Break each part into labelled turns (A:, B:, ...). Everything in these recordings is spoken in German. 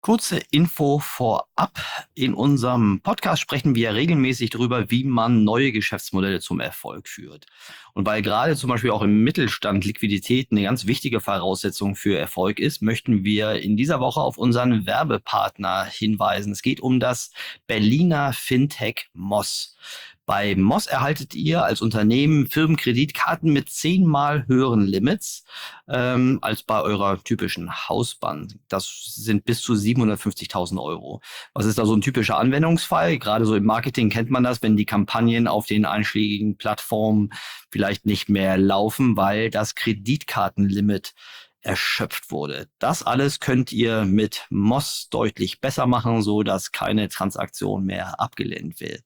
A: Kurze Info vorab. In unserem Podcast sprechen wir regelmäßig darüber, wie man neue Geschäftsmodelle zum Erfolg führt. Und weil gerade zum Beispiel auch im Mittelstand Liquidität eine ganz wichtige Voraussetzung für Erfolg ist, möchten wir in dieser Woche auf unseren Werbepartner hinweisen. Es geht um das Berliner Fintech Moss. Bei Moss erhaltet ihr als Unternehmen Firmenkreditkarten mit 10-mal höheren Limits als bei eurer typischen Hausbank. Das sind bis zu 750.000 Euro. Was ist da so ein typischer Anwendungsfall? Gerade so im Marketing kennt man das, wenn die Kampagnen auf den einschlägigen Plattformen vielleicht nicht mehr laufen, weil das Kreditkartenlimit erschöpft wurde. Das alles könnt ihr mit Moss deutlich besser machen, so dass keine Transaktion mehr abgelehnt wird.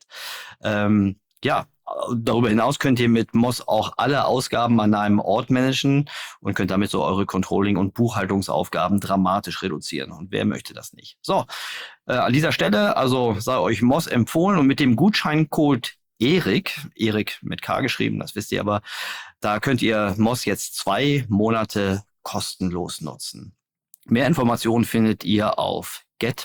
A: Darüber hinaus könnt ihr mit Moss auch alle Ausgaben an einem Ort managen und könnt damit so eure Controlling- und Buchhaltungsaufgaben dramatisch reduzieren. Und wer möchte das nicht? So, an dieser Stelle also sei euch Moss empfohlen und mit dem Gutscheincode Erik mit K geschrieben, das wisst ihr aber, da könnt ihr Moss jetzt 2 Monate kostenlos nutzen. Mehr Informationen findet ihr auf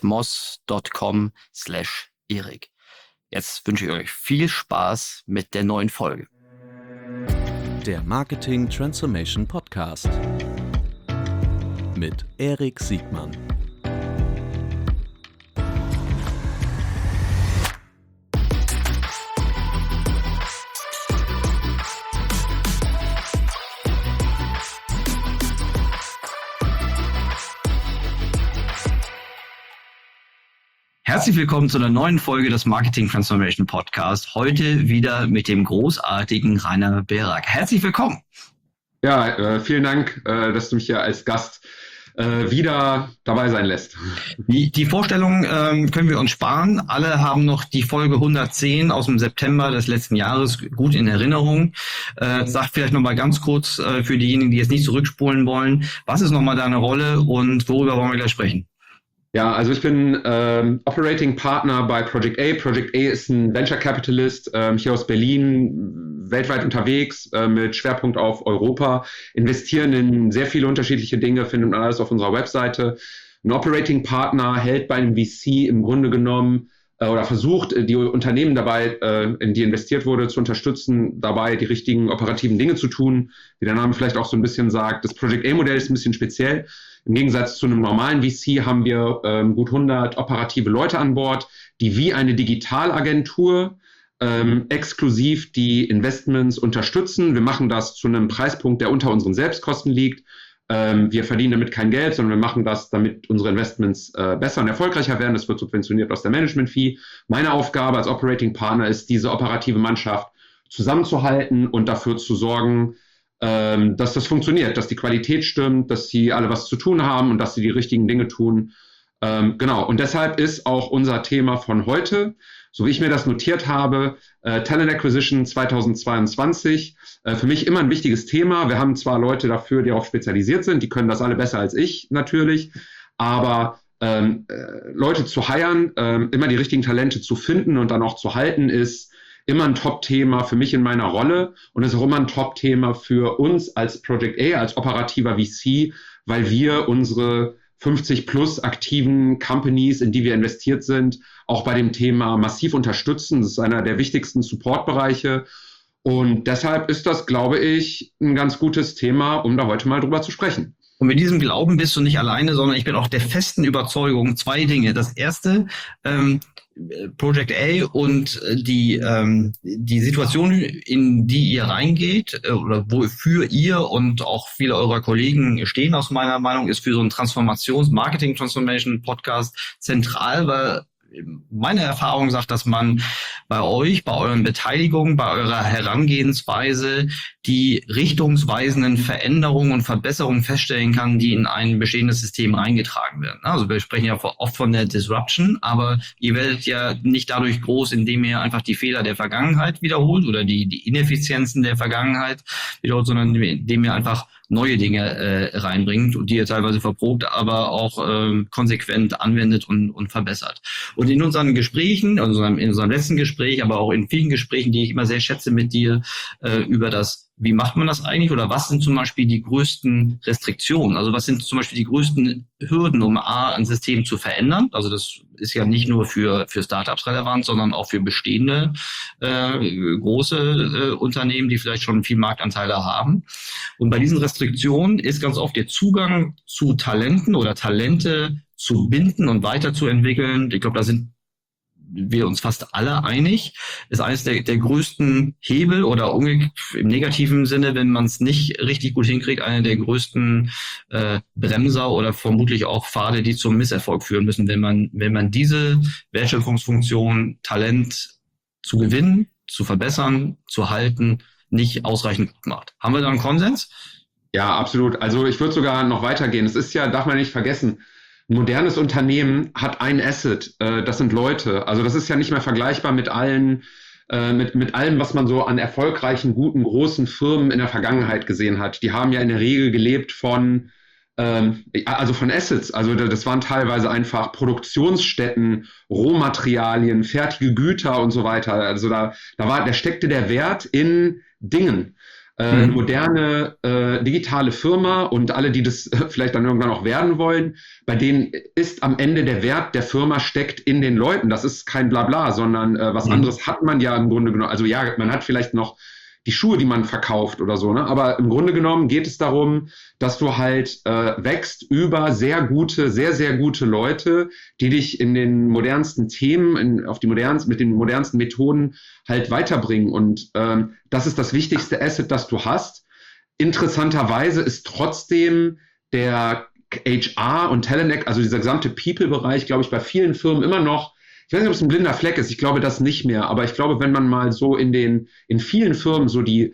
A: getmoss.com/Erik. Jetzt wünsche ich euch viel Spaß mit der neuen Folge.
B: Der Marketing Transformation Podcast mit Erik Siegmann.
A: Herzlich willkommen zu einer neuen Folge des Marketing Transformation Podcast. Heute wieder mit dem großartigen Rainer Berak. Herzlich willkommen.
C: Ja, vielen Dank, dass du mich hier als Gast wieder dabei sein lässt.
A: Die Vorstellung können wir uns sparen. Alle haben noch die Folge 110 aus dem September des letzten Jahres gut in Erinnerung. Sag vielleicht nochmal ganz kurz für diejenigen, die jetzt nicht zurückspulen wollen, was ist nochmal deine Rolle und worüber wollen wir gleich sprechen?
C: Ja, also ich bin Operating Partner bei Project A. Project A ist ein Venture Capitalist hier aus Berlin, weltweit unterwegs mit Schwerpunkt auf Europa, investieren in sehr viele unterschiedliche Dinge, findet man alles auf unserer Webseite. Ein Operating Partner hält bei einem VC im Grunde genommen oder versucht, die Unternehmen dabei, in die investiert wurde, zu unterstützen, dabei die richtigen operativen Dinge zu tun. Wie der Name vielleicht auch so ein bisschen sagt, das Project A-Modell ist ein bisschen speziell. Im Gegensatz zu einem normalen VC haben wir gut 100 operative Leute an Bord, die wie eine Digitalagentur exklusiv die Investments unterstützen. Wir machen das zu einem Preispunkt, der unter unseren Selbstkosten liegt. Wir verdienen damit kein Geld, sondern wir machen das, damit unsere Investments besser und erfolgreicher werden. Das wird subventioniert aus der Management-Fee. Meine Aufgabe als Operating Partner ist, diese operative Mannschaft zusammenzuhalten und dafür zu sorgen, dass das funktioniert, dass die Qualität stimmt, dass sie alle was zu tun haben und dass sie die richtigen Dinge tun. Genau, und deshalb ist auch unser Thema von heute, so wie ich mir das notiert habe, Talent Acquisition 2022, für mich immer ein wichtiges Thema. Wir haben zwar Leute dafür, die auch spezialisiert sind, die können das alle besser als ich natürlich, aber Leute zu hiren, immer die richtigen Talente zu finden und dann auch zu halten, ist immer ein Top-Thema für mich in meiner Rolle und ist auch immer ein Top-Thema für uns als Project A, als operativer VC, weil wir unsere 50 plus aktiven Companies, in die wir investiert sind, auch bei dem Thema massiv unterstützen. Das ist einer der wichtigsten Support-Bereiche und deshalb ist das, glaube ich, ein ganz gutes Thema, um da heute mal drüber zu sprechen.
A: Und mit diesem Glauben bist du nicht alleine, sondern ich bin auch der festen Überzeugung, 2 Dinge. Das erste, Project A und die Situation, in die ihr reingeht oder wofür ihr und auch viele eurer Kollegen stehen, aus meiner Meinung, ist für so einen Marketing-Transformation-Podcast zentral, weil meine Erfahrung sagt, dass man bei euch, bei euren Beteiligungen, bei eurer Herangehensweise die richtungsweisenden Veränderungen und Verbesserungen feststellen kann, die in ein bestehendes System reingetragen werden. Also wir sprechen ja oft von der Disruption, aber ihr werdet ja nicht dadurch groß, indem ihr einfach die Fehler der Vergangenheit wiederholt oder die Ineffizienzen der Vergangenheit wiederholt, sondern indem ihr einfach neue Dinge reinbringt und die ihr teilweise verprobt, aber auch konsequent anwendet und verbessert. Und in unseren Gesprächen, also in unserem letzten Gespräch, aber auch in vielen Gesprächen, die ich immer sehr schätze mit dir, über das wie macht man das eigentlich oder was sind zum Beispiel die größten Restriktionen? Also was sind zum Beispiel die größten Hürden, um ein System zu verändern? Also das ist ja nicht nur für Startups relevant, sondern auch für bestehende große Unternehmen, die vielleicht schon viel Marktanteile haben. Und bei diesen Restriktionen ist ganz oft der Zugang zu Talenten oder Talente zu binden und weiterzuentwickeln. Ich glaube, da sind wir uns fast alle einig, ist eines der größten Hebel oder im negativen Sinne, wenn man es nicht richtig gut hinkriegt, einer der größten Bremser oder vermutlich auch Pfade, die zum Misserfolg führen müssen, wenn man diese Wertschöpfungsfunktion, Talent zu gewinnen, zu verbessern, zu halten, nicht ausreichend gut macht. Haben wir da einen Konsens?
C: Ja, absolut. Also ich würde sogar noch weitergehen. Es ist ja, darf man nicht vergessen, ein modernes Unternehmen hat ein Asset, das sind Leute. Also das ist ja nicht mehr vergleichbar mit allen, mit allem, was man so an erfolgreichen, guten, großen Firmen in der Vergangenheit gesehen hat. Die haben ja in der Regel gelebt von Assets. Also das waren teilweise einfach Produktionsstätten, Rohmaterialien, fertige Güter und so weiter. Also da steckte der Wert in Dingen. Eine moderne digitale Firma und alle, die das vielleicht dann irgendwann auch werden wollen, bei denen ist am Ende der Wert der Firma steckt in den Leuten. Das ist kein Blabla, sondern was anderes hat man ja im Grunde genommen. Also ja, man hat vielleicht noch die Schuhe, die man verkauft oder so, ne? Aber im Grunde genommen geht es darum, dass du halt wächst über sehr, sehr gute Leute, die dich in den modernsten Themen, mit den modernsten Methoden halt weiterbringen. Und das ist das wichtigste Asset, das du hast. Interessanterweise ist trotzdem der HR und Talent, also dieser gesamte People-Bereich, glaube ich, bei vielen Firmen immer noch, ich weiß nicht, ob es ein blinder Fleck ist, ich glaube das nicht mehr, aber ich glaube, wenn man mal so in vielen Firmen so die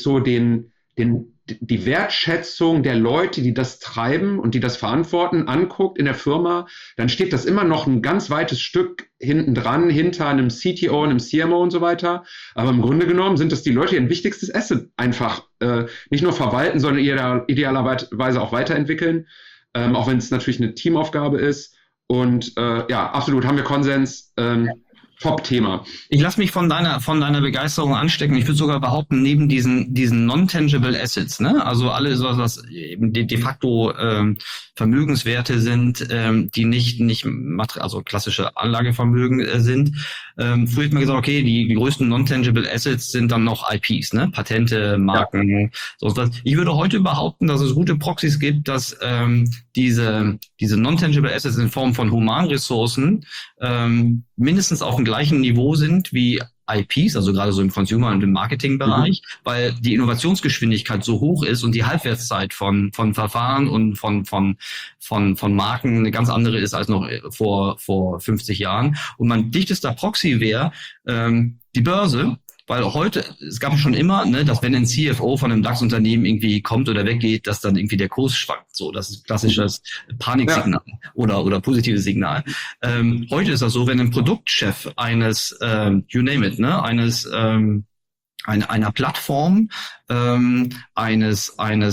C: Wertschätzung der Leute, die das treiben und die das verantworten, anguckt in der Firma, dann steht das immer noch ein ganz weites Stück hinten dran, hinter einem CTO, einem CMO und so weiter. Aber im Grunde genommen sind das die Leute, die ein wichtigstes Asset einfach nicht nur verwalten, sondern idealerweise auch weiterentwickeln, auch wenn es natürlich eine Teamaufgabe ist. Und ja, absolut, haben wir Konsens. Top-Thema.
A: Ich lasse mich von deiner Begeisterung anstecken. Ich würde sogar behaupten, neben diesen non-tangible Assets, ne, also alle was eben de facto Vermögenswerte sind, die nicht also klassische Anlagevermögen sind. Früher hat man gesagt, okay, die größten non-tangible Assets sind dann noch IPs, ne, Patente, Marken, so was. Ich würde heute behaupten, dass es gute Proxys gibt, dass diese non-tangible Assets in Form von Humanressourcen mindestens auf dem gleichen Niveau sind wie IPs, also gerade so im Consumer- und im Marketingbereich, weil die Innovationsgeschwindigkeit so hoch ist und die Halbwertszeit von Verfahren und von Marken eine ganz andere ist als noch vor 50 Jahren. Und mein dichtester Proxy wäre die Börse. Weil heute, es gab schon immer, ne, dass wenn ein CFO von einem DAX-Unternehmen irgendwie kommt oder weggeht, dass dann irgendwie der Kurs schwankt. So, das ist klassisches Paniksignal oder positives Signal. Heute ist das so, wenn ein Produktchef eines, you name it, ne, einer Plattform, eines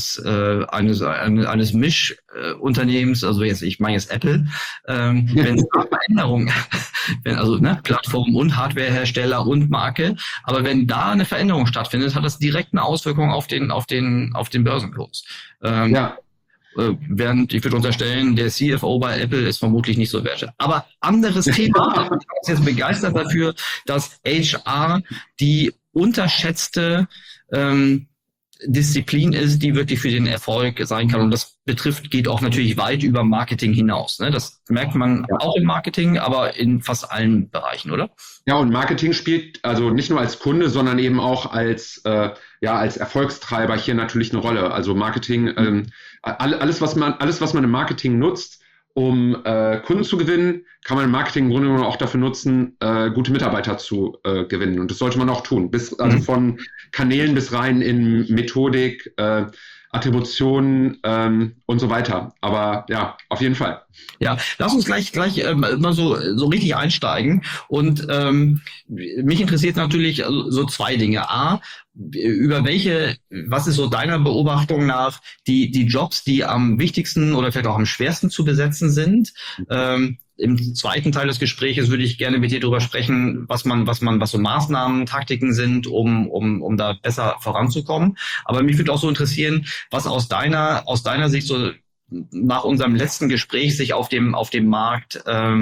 A: Misch-Unternehmens, also ich meine jetzt Apple, wenn es da Veränderungen, Plattform und Hardwarehersteller und Marke, aber wenn da eine Veränderung stattfindet, hat das direkt eine Auswirkung auf den Börsenkurs. Während ich würde unterstellen, der CFO bei Apple ist vermutlich nicht so wertschätzend. Aber anderes Thema, ich bin jetzt begeistert dafür, dass HR die unterschätzte Disziplin ist, die wirklich für den Erfolg sein kann. Und das geht auch natürlich weit über Marketing hinaus. Ne? Das merkt man auch im Marketing, aber in fast allen Bereichen, oder?
C: Ja, und Marketing spielt also nicht nur als Kunde, sondern eben auch als Erfolgstreiber hier natürlich eine Rolle. Also Marketing, alles, was man im Marketing nutzt, um Kunden zu gewinnen, kann man im Marketing im Grunde genommen auch dafür nutzen, gute Mitarbeiter zu gewinnen. Und das sollte man auch tun. Also von Kanälen bis rein in Methodik, Attribution und so weiter. Aber ja, auf jeden Fall.
A: Ja, lass uns gleich mal so richtig einsteigen. Und mich interessiert natürlich so zwei Dinge. A, was ist so deiner Beobachtung nach die Jobs, die am wichtigsten oder vielleicht auch am schwersten zu besetzen sind? im zweiten Teil des Gesprächs würde ich gerne mit dir darüber sprechen, was so Maßnahmen, Taktiken sind, um da besser voranzukommen. Aber mich würde auch so interessieren, was aus deiner Sicht so nach unserem letzten Gespräch sich auf dem Markt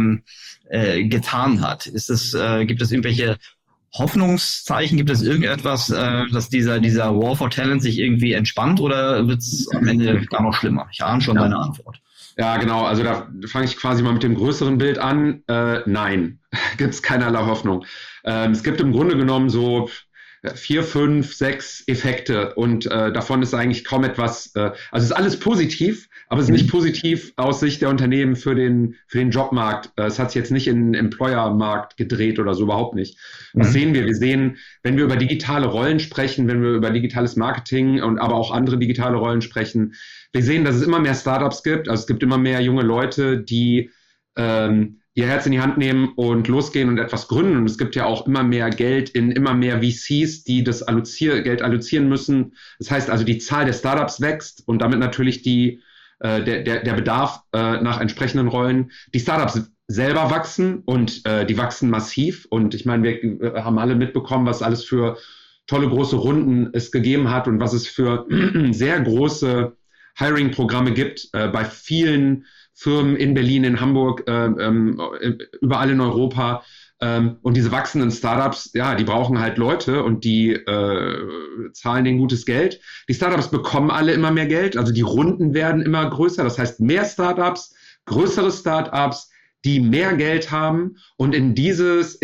A: getan hat. Gibt es irgendwelche Hoffnungszeichen? Gibt es irgendetwas, dass dieser War for Talent sich irgendwie entspannt, oder wird es am Ende gar noch schlimmer? Ich ahne schon deine Antwort.
C: Ja, genau. Also da fange ich quasi mal mit dem größeren Bild an. Nein, gibt es keinerlei Hoffnung. Es gibt im Grunde genommen so 4, 5, 6 Effekte und davon ist eigentlich kaum etwas, also es ist alles positiv, aber es ist nicht positiv aus Sicht der Unternehmen für den Jobmarkt. Es hat sich jetzt nicht in den Employer-Markt gedreht oder so, überhaupt nicht. Was sehen wir? Wir sehen, wenn wir über digitale Rollen sprechen, wenn wir über digitales Marketing und aber auch andere digitale Rollen sprechen, wir sehen, dass es immer mehr Startups gibt. Also es gibt immer mehr junge Leute, die ihr Herz in die Hand nehmen und losgehen und etwas gründen. Und es gibt ja auch immer mehr Geld in immer mehr VCs, die das Geld allozieren müssen. Das heißt also, die Zahl der Startups wächst und damit natürlich der Bedarf nach entsprechenden Rollen. Die Startups selber wachsen und die wachsen massiv. Und ich meine, wir haben alle mitbekommen, was alles für tolle große Runden es gegeben hat und was es für sehr große Hiring-Programme gibt bei vielen Firmen in Berlin, in Hamburg, überall in Europa. Und diese wachsenden Startups, ja, die brauchen halt Leute und die zahlen denen gutes Geld. Die Startups bekommen alle immer mehr Geld, also die Runden werden immer größer. Das heißt, mehr Startups, größere Startups, die mehr Geld haben. Und in dieses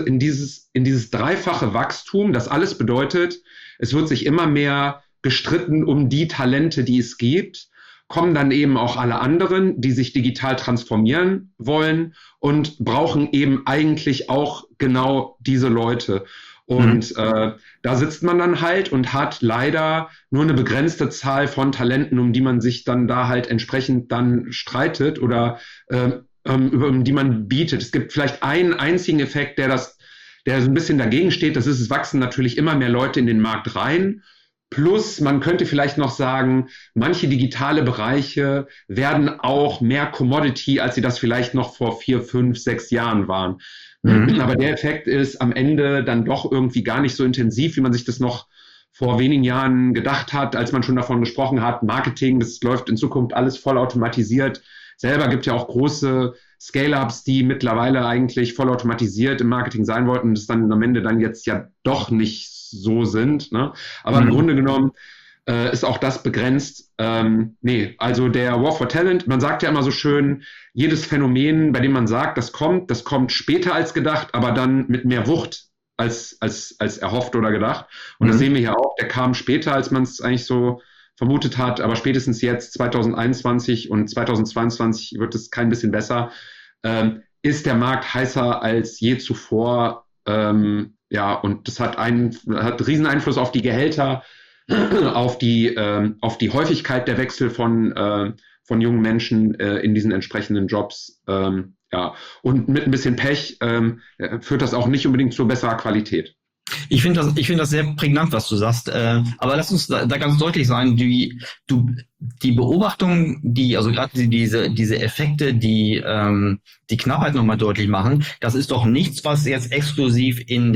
C: dreifache Wachstum, das alles bedeutet, es wird sich immer mehr gestritten um die Talente, die es gibt, kommen dann eben auch alle anderen, die sich digital transformieren wollen und brauchen eben eigentlich auch genau diese Leute. Und da sitzt man dann halt und hat leider nur eine begrenzte Zahl von Talenten, um die man sich dann da halt entsprechend dann streitet oder um die man bietet. Es gibt vielleicht einen einzigen Effekt, der so ein bisschen dagegen steht. Das ist, es wachsen natürlich immer mehr Leute in den Markt rein. Plus, man könnte vielleicht noch sagen, manche digitale Bereiche werden auch mehr Commodity, als sie das vielleicht noch vor 4, 5, 6 Jahren waren. Aber der Effekt ist am Ende dann doch irgendwie gar nicht so intensiv, wie man sich das noch vor wenigen Jahren gedacht hat, als man schon davon gesprochen hat, Marketing, das läuft in Zukunft alles vollautomatisiert. Selber gibt ja auch große Scale-Ups, die mittlerweile eigentlich vollautomatisiert im Marketing sein wollten und das dann am Ende dann jetzt ja doch nicht so sind. Ne? Aber im Grunde genommen ist auch das begrenzt. Also der War for Talent, man sagt ja immer so schön, jedes Phänomen, bei dem man sagt, das kommt später als gedacht, aber dann mit mehr Wucht als erhofft oder gedacht. Und das sehen wir hier auch, der kam später, als man es eigentlich so vermutet hat, aber spätestens jetzt 2021 und 2022 wird es kein bisschen besser, ist der Markt heißer als je zuvor. Und das hat riesen Einfluss auf die Gehälter, auf die Häufigkeit der Wechsel von jungen Menschen in diesen entsprechenden Jobs. Und mit ein bisschen Pech führt das auch nicht unbedingt zu besserer Qualität.
A: Ich finde das sehr prägnant, was du sagst. Aber lass uns da ganz deutlich sein, die Beobachtung, also gerade diese Effekte, die Knappheit nochmal deutlich machen, das ist doch nichts, was jetzt exklusiv im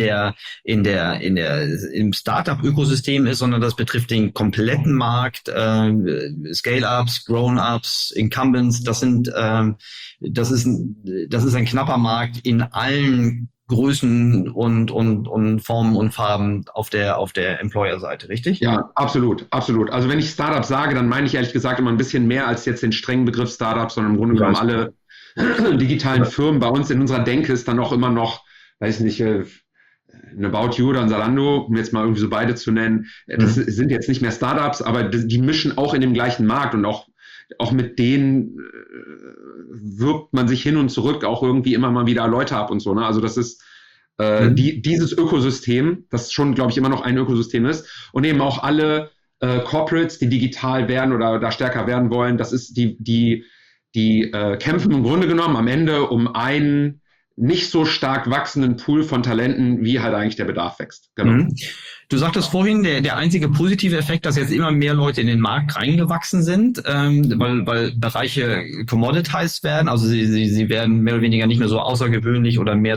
A: Startup-Ökosystem ist, sondern das betrifft den kompletten Markt, Scale-Ups, Grown-Ups, Incumbents. Das ist ein knapper Markt in allen Größen und Formen und Farben auf der Employer-Seite, richtig?
C: Ja, absolut. Also wenn ich Startup sage, dann meine ich ehrlich gesagt immer ein bisschen mehr als jetzt den strengen Begriff Startup, sondern im Grunde genommen alle digitalen Firmen. Bei uns in unserer Denke ist dann auch immer noch, weiß nicht, ein About You oder ein Zalando, um jetzt mal irgendwie so beide zu nennen. Das sind jetzt nicht mehr Startups, aber die mischen auch in dem gleichen Markt und auch mit denen wirkt man sich hin und zurück auch irgendwie immer mal wieder Leute ab und so. Ne? Also das ist dieses Ökosystem, das schon, glaube ich, immer noch ein Ökosystem ist und eben auch alle Corporates, die digital werden oder da stärker werden wollen, das ist die kämpfen im Grunde genommen am Ende um einen nicht so stark wachsenden Pool von Talenten, wie halt eigentlich der Bedarf wächst. Genau.
A: Du sagtest vorhin, der einzige positive Effekt, dass jetzt immer mehr Leute in den Markt reingewachsen sind, weil Bereiche commoditized werden, also sie werden mehr oder weniger nicht mehr so außergewöhnlich oder mehr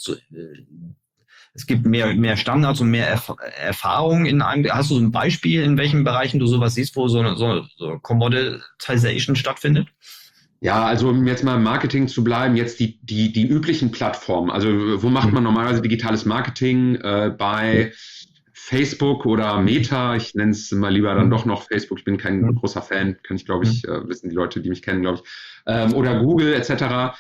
A: es gibt mehr Standards und mehr Erfahrung in einem. Hast du so ein Beispiel, in welchen Bereichen du sowas siehst, wo so Commoditization stattfindet?
C: Ja, also um jetzt mal im Marketing zu bleiben, jetzt die üblichen Plattformen. Also wo macht man normalerweise digitales Marketing? Bei Facebook oder Meta, ich nenne es mal lieber dann doch noch Facebook, ich bin kein großer Fan, kann ich glaube ich, wissen die Leute, die mich kennen, glaube ich, oder Google etc.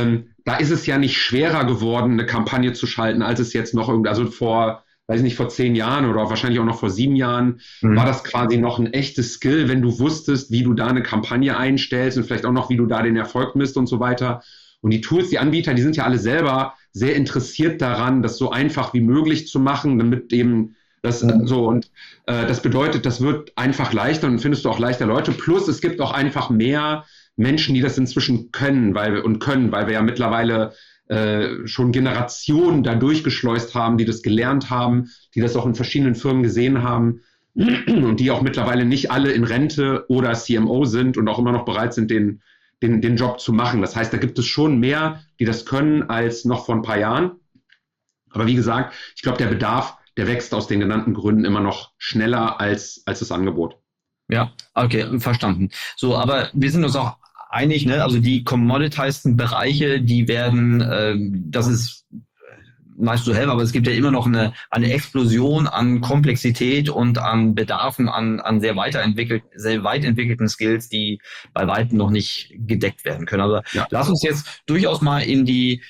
C: Da ist es ja nicht schwerer geworden, eine Kampagne zu schalten, als es jetzt noch also vor 10 Jahren oder wahrscheinlich auch noch vor 7 Jahren, war das quasi noch ein echtes Skill, wenn du wusstest, wie du da eine Kampagne einstellst und vielleicht auch noch, wie du da den Erfolg misst und so weiter. Und die Tools, die Anbieter, die sind ja alle selber sehr interessiert daran, das so einfach wie möglich zu machen, damit eben das so, und das bedeutet, das wird einfach leichter und findest du auch leichter Leute. Plus es gibt auch einfach mehr Menschen, die das inzwischen können, weil wir ja mittlerweile schon Generationen da durchgeschleust haben, die das gelernt haben, die das auch in verschiedenen Firmen gesehen haben und die auch mittlerweile nicht alle in Rente oder CMO sind und auch immer noch bereit sind, den Job zu machen. Das heißt, da gibt es schon mehr, die das können, als noch vor ein paar Jahren. Aber wie gesagt, ich glaube, der Bedarf, der wächst aus den genannten Gründen immer noch schneller als das Angebot.
A: Ja, okay, verstanden. So, aber wir sind uns auch einig, ne? Also die commoditized Bereiche, die werden, das ist nice to have, aber es gibt ja immer noch eine Explosion an Komplexität und an Bedarfen an sehr weit entwickelten Skills, die bei weitem noch nicht gedeckt werden können. Also lass uns jetzt durchaus mal in die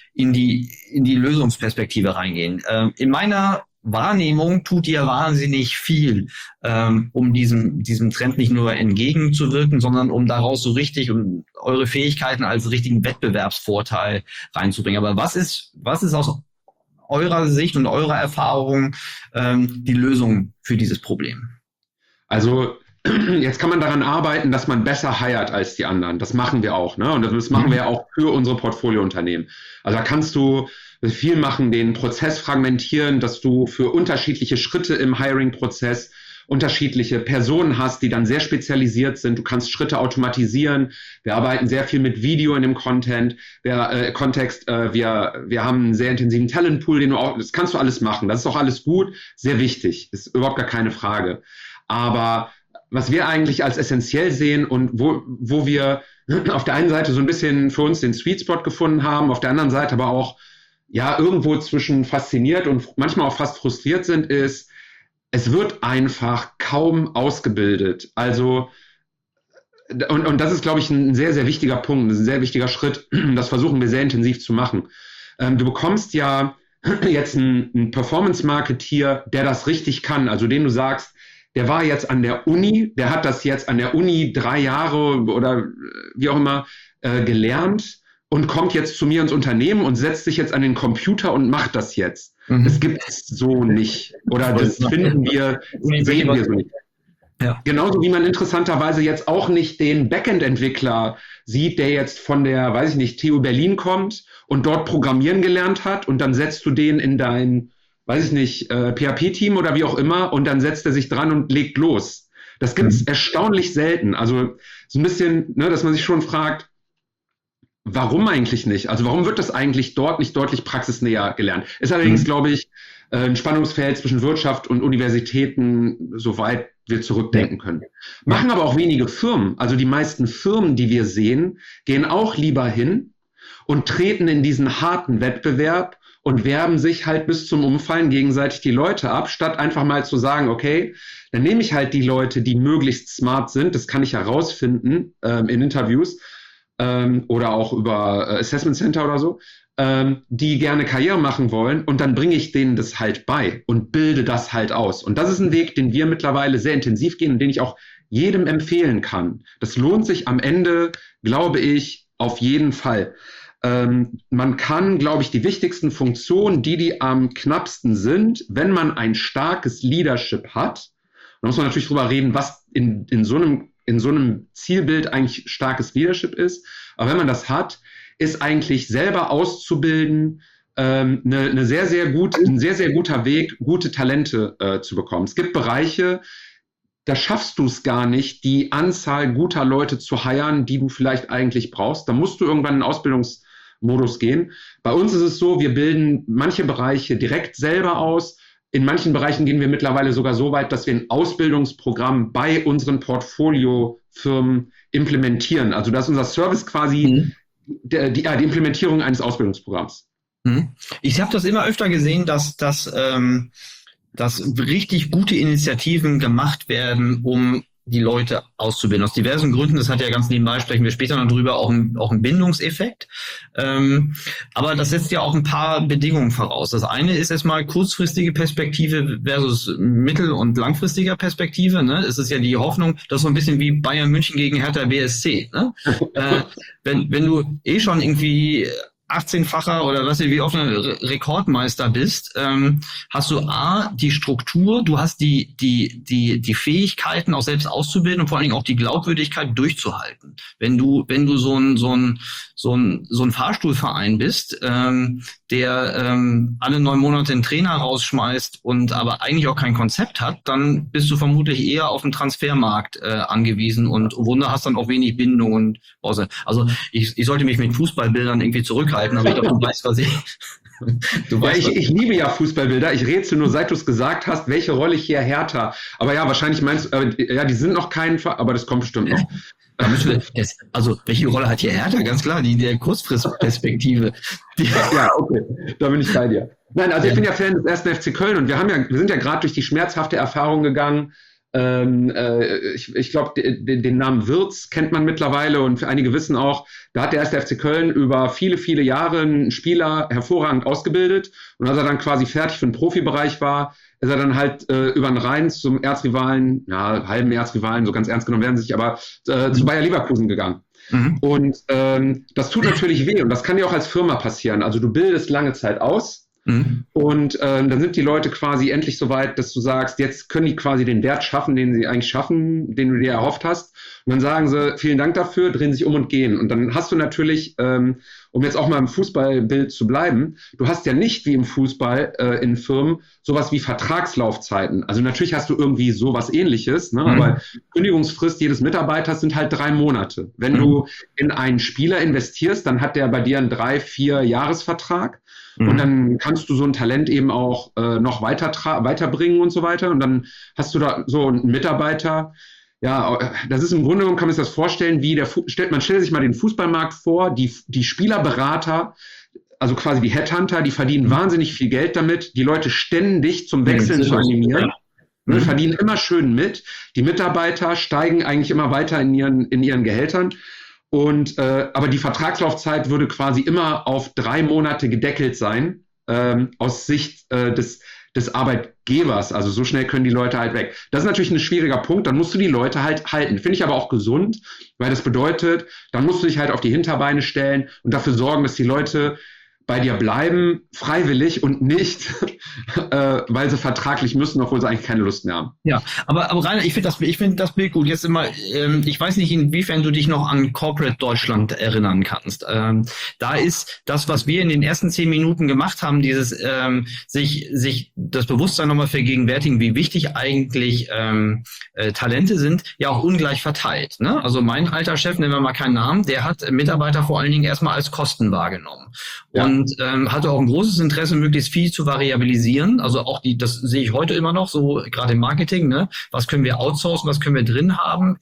A: Lösungsperspektive reingehen. In meiner Wahrnehmung tut ihr wahnsinnig viel, um diesem Trend nicht nur entgegenzuwirken, sondern um daraus so richtig um eure Fähigkeiten als richtigen Wettbewerbsvorteil reinzubringen. Aber was ist aus eurer Sicht und eurer Erfahrung die Lösung für dieses Problem?
C: Also jetzt kann man daran arbeiten, dass man besser hired als die anderen. Das machen wir auch, ne? Und das machen wir ja auch für unsere Portfoliounternehmen. Also da kannst du viel machen, den Prozess fragmentieren, dass du für unterschiedliche Schritte im Hiring-Prozess unterschiedliche Personen hast, die dann sehr spezialisiert sind. Du kannst Schritte automatisieren. Wir arbeiten sehr viel mit Video in dem Kontext. Wir haben einen sehr intensiven Talentpool, das kannst du alles machen. Das ist auch alles gut, sehr wichtig. Ist überhaupt gar keine Frage. Aber was wir eigentlich als essentiell sehen und wo wir auf der einen Seite so ein bisschen für uns den Sweet Spot gefunden haben, auf der anderen Seite aber auch irgendwo zwischen fasziniert und manchmal auch fast frustriert sind, ist, es wird einfach kaum ausgebildet. Also, und das ist, glaube ich, ein sehr, sehr wichtiger Punkt, ein sehr wichtiger Schritt. Das versuchen wir sehr intensiv zu machen. Du bekommst ja jetzt einen Performance-Marketeer, der das richtig kann, also den du sagst, der war jetzt an der Uni, der hat das jetzt an der Uni 3 Jahre oder wie auch immer gelernt und kommt jetzt zu mir ins Unternehmen und setzt sich jetzt an den Computer und macht das jetzt. Das gibt es so nicht. Oder das sehen wir so nicht. Ja. Genauso wie man interessanterweise jetzt auch nicht den Backend-Entwickler sieht, der jetzt von der, TU Berlin kommt und dort Programmieren gelernt hat und dann setzt du den in dein, PHP-Team oder wie auch immer und dann setzt er sich dran und legt los. Das gibt es erstaunlich selten. Also so ein bisschen, dass man sich schon fragt, warum eigentlich nicht? Also warum wird das eigentlich dort nicht deutlich praxisnäher gelernt? Ist allerdings, glaube ich, ein Spannungsfeld zwischen Wirtschaft und Universitäten, soweit wir zurückdenken können. Machen aber auch wenige Firmen. Also die meisten Firmen, die wir sehen, gehen auch lieber hin und treten in diesen harten Wettbewerb und werben sich halt bis zum Umfallen gegenseitig die Leute ab, statt einfach mal zu sagen, okay, dann nehme ich halt die Leute, die möglichst smart sind, das kann ich herausfinden in Interviews, oder auch über Assessment Center oder so, die gerne Karriere machen wollen und dann bringe ich denen das halt bei und bilde das halt aus. Und das ist ein Weg, den wir mittlerweile sehr intensiv gehen und den ich auch jedem empfehlen kann. Das lohnt sich am Ende, glaube ich, auf jeden Fall. Man kann, glaube ich, die wichtigsten Funktionen, die am knappsten sind, wenn man ein starkes Leadership hat, da muss man natürlich drüber reden, was in so einem Zielbild eigentlich starkes Leadership ist. Aber wenn man das hat, ist eigentlich selber auszubilden, ein sehr, sehr guter Weg, gute Talente zu bekommen. Es gibt Bereiche, da schaffst du es gar nicht, die Anzahl guter Leute zu hiren, die du vielleicht eigentlich brauchst. Da musst du irgendwann in den Ausbildungsmodus gehen. Bei uns ist es so, wir bilden manche Bereiche direkt selber aus. In manchen Bereichen gehen wir mittlerweile sogar so weit, dass wir ein Ausbildungsprogramm bei unseren Portfoliofirmen implementieren. Also das ist unser Service quasi die Implementierung eines Ausbildungsprogramms.
A: Ich habe das immer öfter gesehen, dass richtig gute Initiativen gemacht werden, um die Leute auszubilden. Aus diversen Gründen, das hat ja ganz nebenbei, sprechen wir später noch drüber, auch ein Bindungseffekt. Aber das setzt ja auch ein paar Bedingungen voraus. Das eine ist erstmal kurzfristige Perspektive versus mittel- und langfristiger Perspektive. Ne? Es ist ja die Hoffnung, das ist so ein bisschen wie Bayern München gegen Hertha BSC. Ne? Wenn du schon irgendwie 18-facher oder was wie oft ein Rekordmeister bist, hast du die Struktur, du hast die Fähigkeiten auch selbst auszubilden und vor allen Dingen auch die Glaubwürdigkeit durchzuhalten. Wenn du so ein Fahrstuhlverein bist, der alle 9 Monate einen Trainer rausschmeißt und aber eigentlich auch kein Konzept hat, dann bist du vermutlich eher auf den Transfermarkt angewiesen und Wunder hast dann auch wenig Bindung und also ich sollte mich mit Fußballbildern irgendwie zurückhalten, aber ich glaube, du weißt, was
C: ich liebe ja Fußballbilder. Ich rätsel nur, seit du es gesagt hast, welche Rolle hier Hertha. Aber ja, wahrscheinlich meinst du, die sind noch aber das kommt bestimmt noch.
A: Also, welche Rolle hat hier Hertha? Ganz klar, die der Kurzfristperspektive.
C: Ja, okay, da bin ich bei dir. Nein, also ich bin ja Fan des 1. FC Köln und wir sind ja gerade durch die schmerzhafte Erfahrung gegangen. Ich glaube, den Namen Wirtz kennt man mittlerweile und einige wissen auch, da hat der 1. FC Köln über viele, viele Jahre einen Spieler hervorragend ausgebildet und als er dann quasi fertig für den Profibereich war, ist er dann halt über den Rhein zum Erzrivalen, halben Erzrivalen, so ganz ernst genommen werden sie sich, aber zu Bayer Leverkusen gegangen. Und das tut natürlich weh und das kann dir auch als Firma passieren. Also du bildest lange Zeit aus. Und dann sind die Leute quasi endlich so weit, dass du sagst, jetzt können die quasi den Wert schaffen, den sie eigentlich schaffen, den du dir erhofft hast. Und dann sagen sie, vielen Dank dafür, drehen sich um und gehen. Und dann hast du natürlich, um jetzt auch mal im Fußballbild zu bleiben, du hast ja nicht wie im Fußball in Firmen sowas wie Vertragslaufzeiten. Also natürlich hast du irgendwie sowas Ähnliches, ne? Aber Kündigungsfrist jedes Mitarbeiters sind halt 3 Monate. Wenn du in einen Spieler investierst, dann hat der bei dir einen 3-4 Jahresvertrag. Und dann kannst du so ein Talent eben auch noch weiterbringen und so weiter. Und dann hast du da so einen Mitarbeiter. Ja, das ist im Grunde genommen, kann man sich das vorstellen, man stellt sich mal den Fußballmarkt vor, die Spielerberater, also quasi die Headhunter, die verdienen wahnsinnig viel Geld damit, die Leute ständig zum Wechseln zu animieren. Ja. Verdienen immer schön mit. Die Mitarbeiter steigen eigentlich immer weiter in ihren Gehältern. Und aber die Vertragslaufzeit würde quasi immer auf 3 Monate gedeckelt sein, aus Sicht des Arbeitgebers. Also so schnell können die Leute halt weg. Das ist natürlich ein schwieriger Punkt. Dann musst du die Leute halt halten. Finde ich aber auch gesund, weil das bedeutet, dann musst du dich halt auf die Hinterbeine stellen und dafür sorgen, dass die Leute bei dir bleiben, freiwillig und nicht, weil sie vertraglich müssen, obwohl sie eigentlich keine Lust mehr haben.
A: Ja, aber Rainer, ich finde das Bild gut. Jetzt immer, ich weiß nicht, inwiefern du dich noch an Corporate Deutschland erinnern kannst. Da ist das, was wir in den ersten 10 Minuten gemacht haben, dieses sich das Bewusstsein nochmal vergegenwärtigen, wie wichtig eigentlich Talente sind, ja auch ungleich verteilt. Ne? Also mein alter Chef, nennen wir mal keinen Namen, der hat Mitarbeiter vor allen Dingen erstmal als Kosten wahrgenommen. Ja. Und hatte auch ein großes Interesse, möglichst viel zu variabilisieren. Also auch das sehe ich heute immer noch, so gerade im Marketing, ne? Was können wir outsourcen, was können wir drin haben,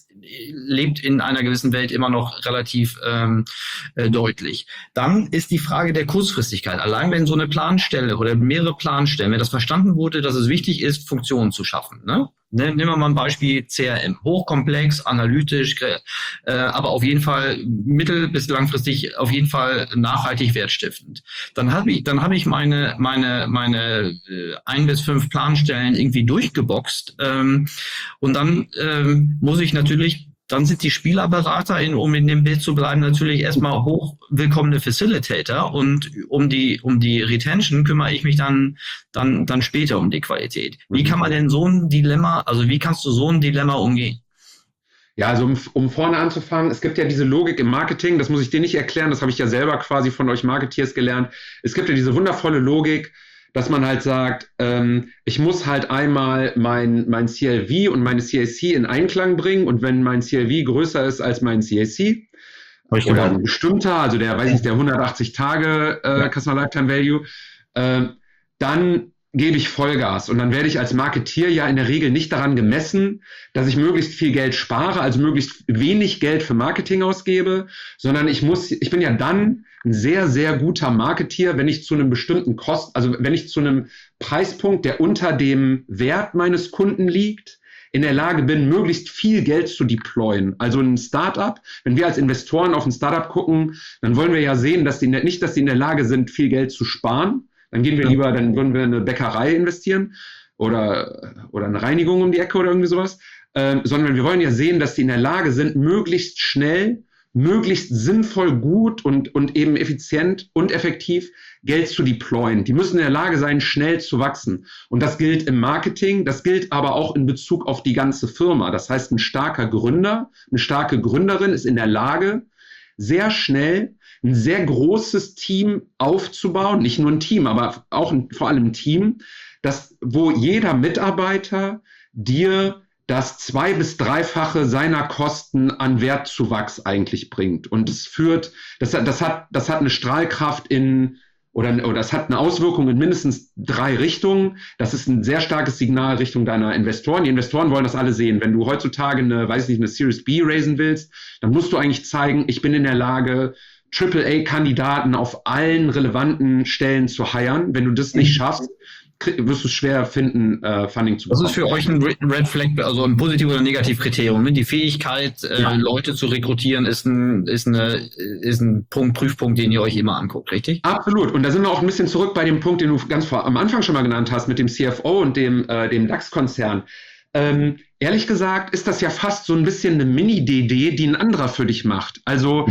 A: lebt in einer gewissen Welt immer noch relativ deutlich. Dann ist die Frage der Kurzfristigkeit. Allein wenn so eine Planstelle oder mehrere Planstellen, wenn das verstanden wurde, dass es wichtig ist, Funktionen zu schaffen, ne? Nehmen wir mal ein Beispiel CRM. Hochkomplex, analytisch, aber auf jeden Fall mittel- bis langfristig auf jeden Fall nachhaltig wertstiftend. Dann habe ich meine 1 bis 5 Planstellen irgendwie durchgeboxt und dann muss ich natürlich, dann sind die Spielerberater, um in dem Bild zu bleiben, natürlich erstmal hochwillkommene Facilitator und um die Retention kümmere ich mich dann später um die Qualität. Wie kann man denn so ein Dilemma, also wie kannst du so ein Dilemma umgehen?
C: Ja, also um vorne anzufangen, es gibt ja diese Logik im Marketing, das muss ich dir nicht erklären, das habe ich ja selber quasi von euch Marketeers gelernt. Es gibt ja diese wundervolle Logik, dass man halt sagt, ich muss halt einmal mein CLV und meine CAC in Einklang bringen, und wenn mein CLV größer ist als mein CAC, oder ein bestimmter, also der 180 Tage Customer Lifetime Value, dann gebe ich Vollgas. Und dann werde ich als Marketeer ja in der Regel nicht daran gemessen, dass ich möglichst viel Geld spare, also möglichst wenig Geld für Marketing ausgebe, sondern ich bin ja dann ein sehr, sehr guter Marketeer, wenn ich zu einem bestimmten wenn ich zu einem Preispunkt, der unter dem Wert meines Kunden liegt, in der Lage bin, möglichst viel Geld zu deployen. Also ein Startup, wenn wir als Investoren auf ein Startup gucken, dann wollen wir ja sehen, dass die in der Lage sind, viel Geld zu sparen. Dann würden wir in eine Bäckerei investieren oder eine Reinigung um die Ecke oder irgendwie sowas. Sondern wir wollen ja sehen, dass die in der Lage sind, möglichst schnell, möglichst sinnvoll, gut und eben effizient und effektiv Geld zu deployen. Die müssen in der Lage sein, schnell zu wachsen. Und das gilt im Marketing, das gilt aber auch in Bezug auf die ganze Firma. Das heißt, ein starker Gründer, eine starke Gründerin ist in der Lage, sehr schnell ein sehr großes Team aufzubauen, nicht nur ein Team, aber auch vor allem ein Team, wo jeder Mitarbeiter dir das 2- bis 3-fache seiner Kosten an Wertzuwachs eigentlich bringt. Und das hat eine Strahlkraft oder es hat eine Auswirkung in mindestens 3 Richtungen. Das ist ein sehr starkes Signal Richtung deiner Investoren. Die Investoren wollen das alle sehen. Wenn du heutzutage eine Series B raisen willst, dann musst du eigentlich zeigen, ich bin in der Lage, AAA-Kandidaten auf allen relevanten Stellen zu hiren. Wenn du das nicht schaffst, wirst du es schwer finden, Funding zu bekommen.
A: Das ist für euch ein Red Flag, also ein positiv oder negativ Kriterium. Ne? Die Fähigkeit, Leute zu rekrutieren, ist ein Prüfpunkt, den ihr euch immer anguckt, richtig?
C: Absolut. Und da sind wir auch ein bisschen zurück bei dem Punkt, den du ganz am Anfang schon mal genannt hast, mit dem CFO und dem DAX-Konzern. Ehrlich gesagt ist das ja fast so ein bisschen eine Mini-DD, die ein anderer für dich macht. Also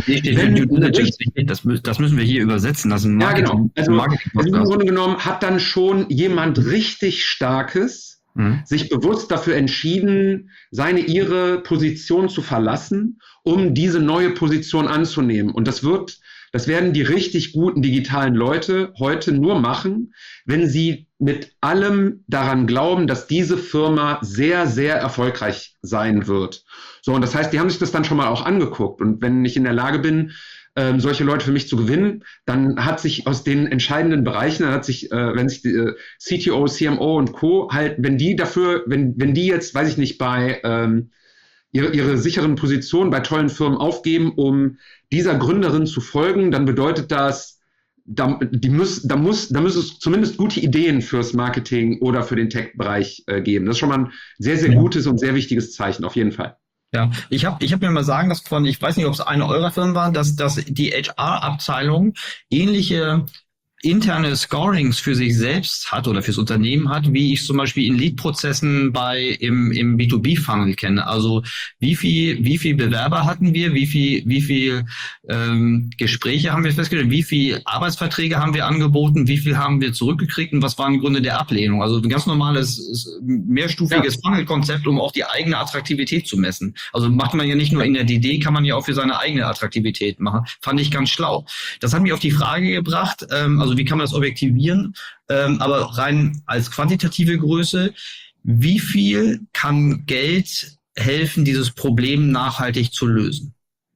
A: das müssen wir hier übersetzen. Das ist ein
C: Marketing, genau. Also im Grunde genommen hat dann schon jemand richtig Starkes sich bewusst dafür entschieden, ihre Position zu verlassen, um diese neue Position anzunehmen. Und das werden die richtig guten digitalen Leute heute nur machen, wenn sie mit allem daran glauben, dass diese Firma sehr, sehr erfolgreich sein wird. So, und das heißt, die haben sich das dann schon mal auch angeguckt. Und wenn ich in der Lage bin, solche Leute für mich zu gewinnen, dann hat sich aus den entscheidenden Bereichen, wenn sich die CTO, CMO und Co. halt, wenn die jetzt, weiß ich nicht, bei ihre sicheren Positionen bei tollen Firmen aufgeben, um dieser Gründerin zu folgen, dann bedeutet das, da muss es zumindest gute Ideen fürs Marketing oder für den Tech-Bereich geben. Das ist schon mal ein sehr, sehr gutes und sehr wichtiges Zeichen, auf jeden Fall.
A: Ja, ich hab mir mal sagen lassen ich weiß nicht, ob es eine eurer Firmen war, dass die HR-Abteilung ähnliche interne Scorings für sich selbst hat oder fürs Unternehmen hat, wie ich zum Beispiel in Lead-Prozessen im B2B-Funnel kenne. Also wie viel Bewerber hatten wir, wie viel Gespräche haben wir festgestellt, wie viel Arbeitsverträge haben wir angeboten, wie viel haben wir zurückgekriegt und was waren die Gründe der Ablehnung. Also ein ganz normales, mehrstufiges Funnel-Konzept, um auch die eigene Attraktivität zu messen. Also macht man ja nicht nur in der DD, kann man ja auch für seine eigene Attraktivität machen. Fand ich ganz schlau. Das hat mich auf die Frage gebracht, also wie kann man das objektivieren? Aber rein als quantitative Größe, wie viel kann Geld helfen, dieses Problem nachhaltig zu lösen?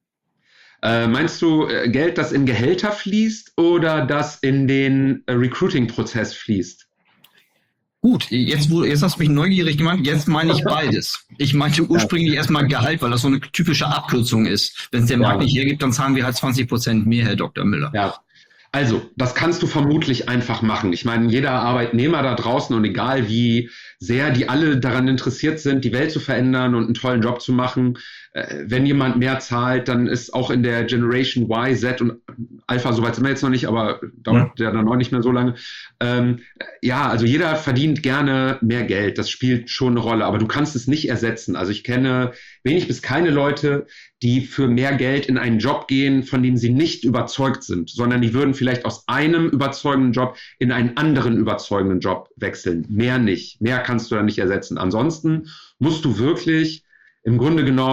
C: Meinst du Geld, das in Gehälter fließt oder das in den Recruiting-Prozess fließt?
A: Gut, jetzt hast du mich neugierig gemacht, jetzt meine ich beides. Ich meinte ursprünglich erstmal Gehalt, weil das so eine typische Abkürzung ist. Wenn es der Markt nicht hergibt, dann zahlen wir halt 20% mehr, Herr Dr. Müller.
C: Ja. Also, das kannst du vermutlich einfach machen. Ich meine, jeder Arbeitnehmer da draußen und egal wie sehr die alle daran interessiert sind, die Welt zu verändern und einen tollen Job zu machen, wenn jemand mehr zahlt, dann ist auch in der Generation Y, Z und Alpha, soweit sind wir jetzt noch nicht, aber dauert ja dann auch nicht mehr so lange. Also jeder verdient gerne mehr Geld, das spielt schon eine Rolle, aber du kannst es nicht ersetzen. Also ich kenne wenig bis keine Leute, die für mehr Geld in einen Job gehen, von dem sie nicht überzeugt sind, sondern die würden vielleicht aus einem überzeugenden Job in einen anderen überzeugenden Job wechseln. Mehr nicht. Mehr kannst du da nicht ersetzen. Ansonsten musst du wirklich im Grunde genommen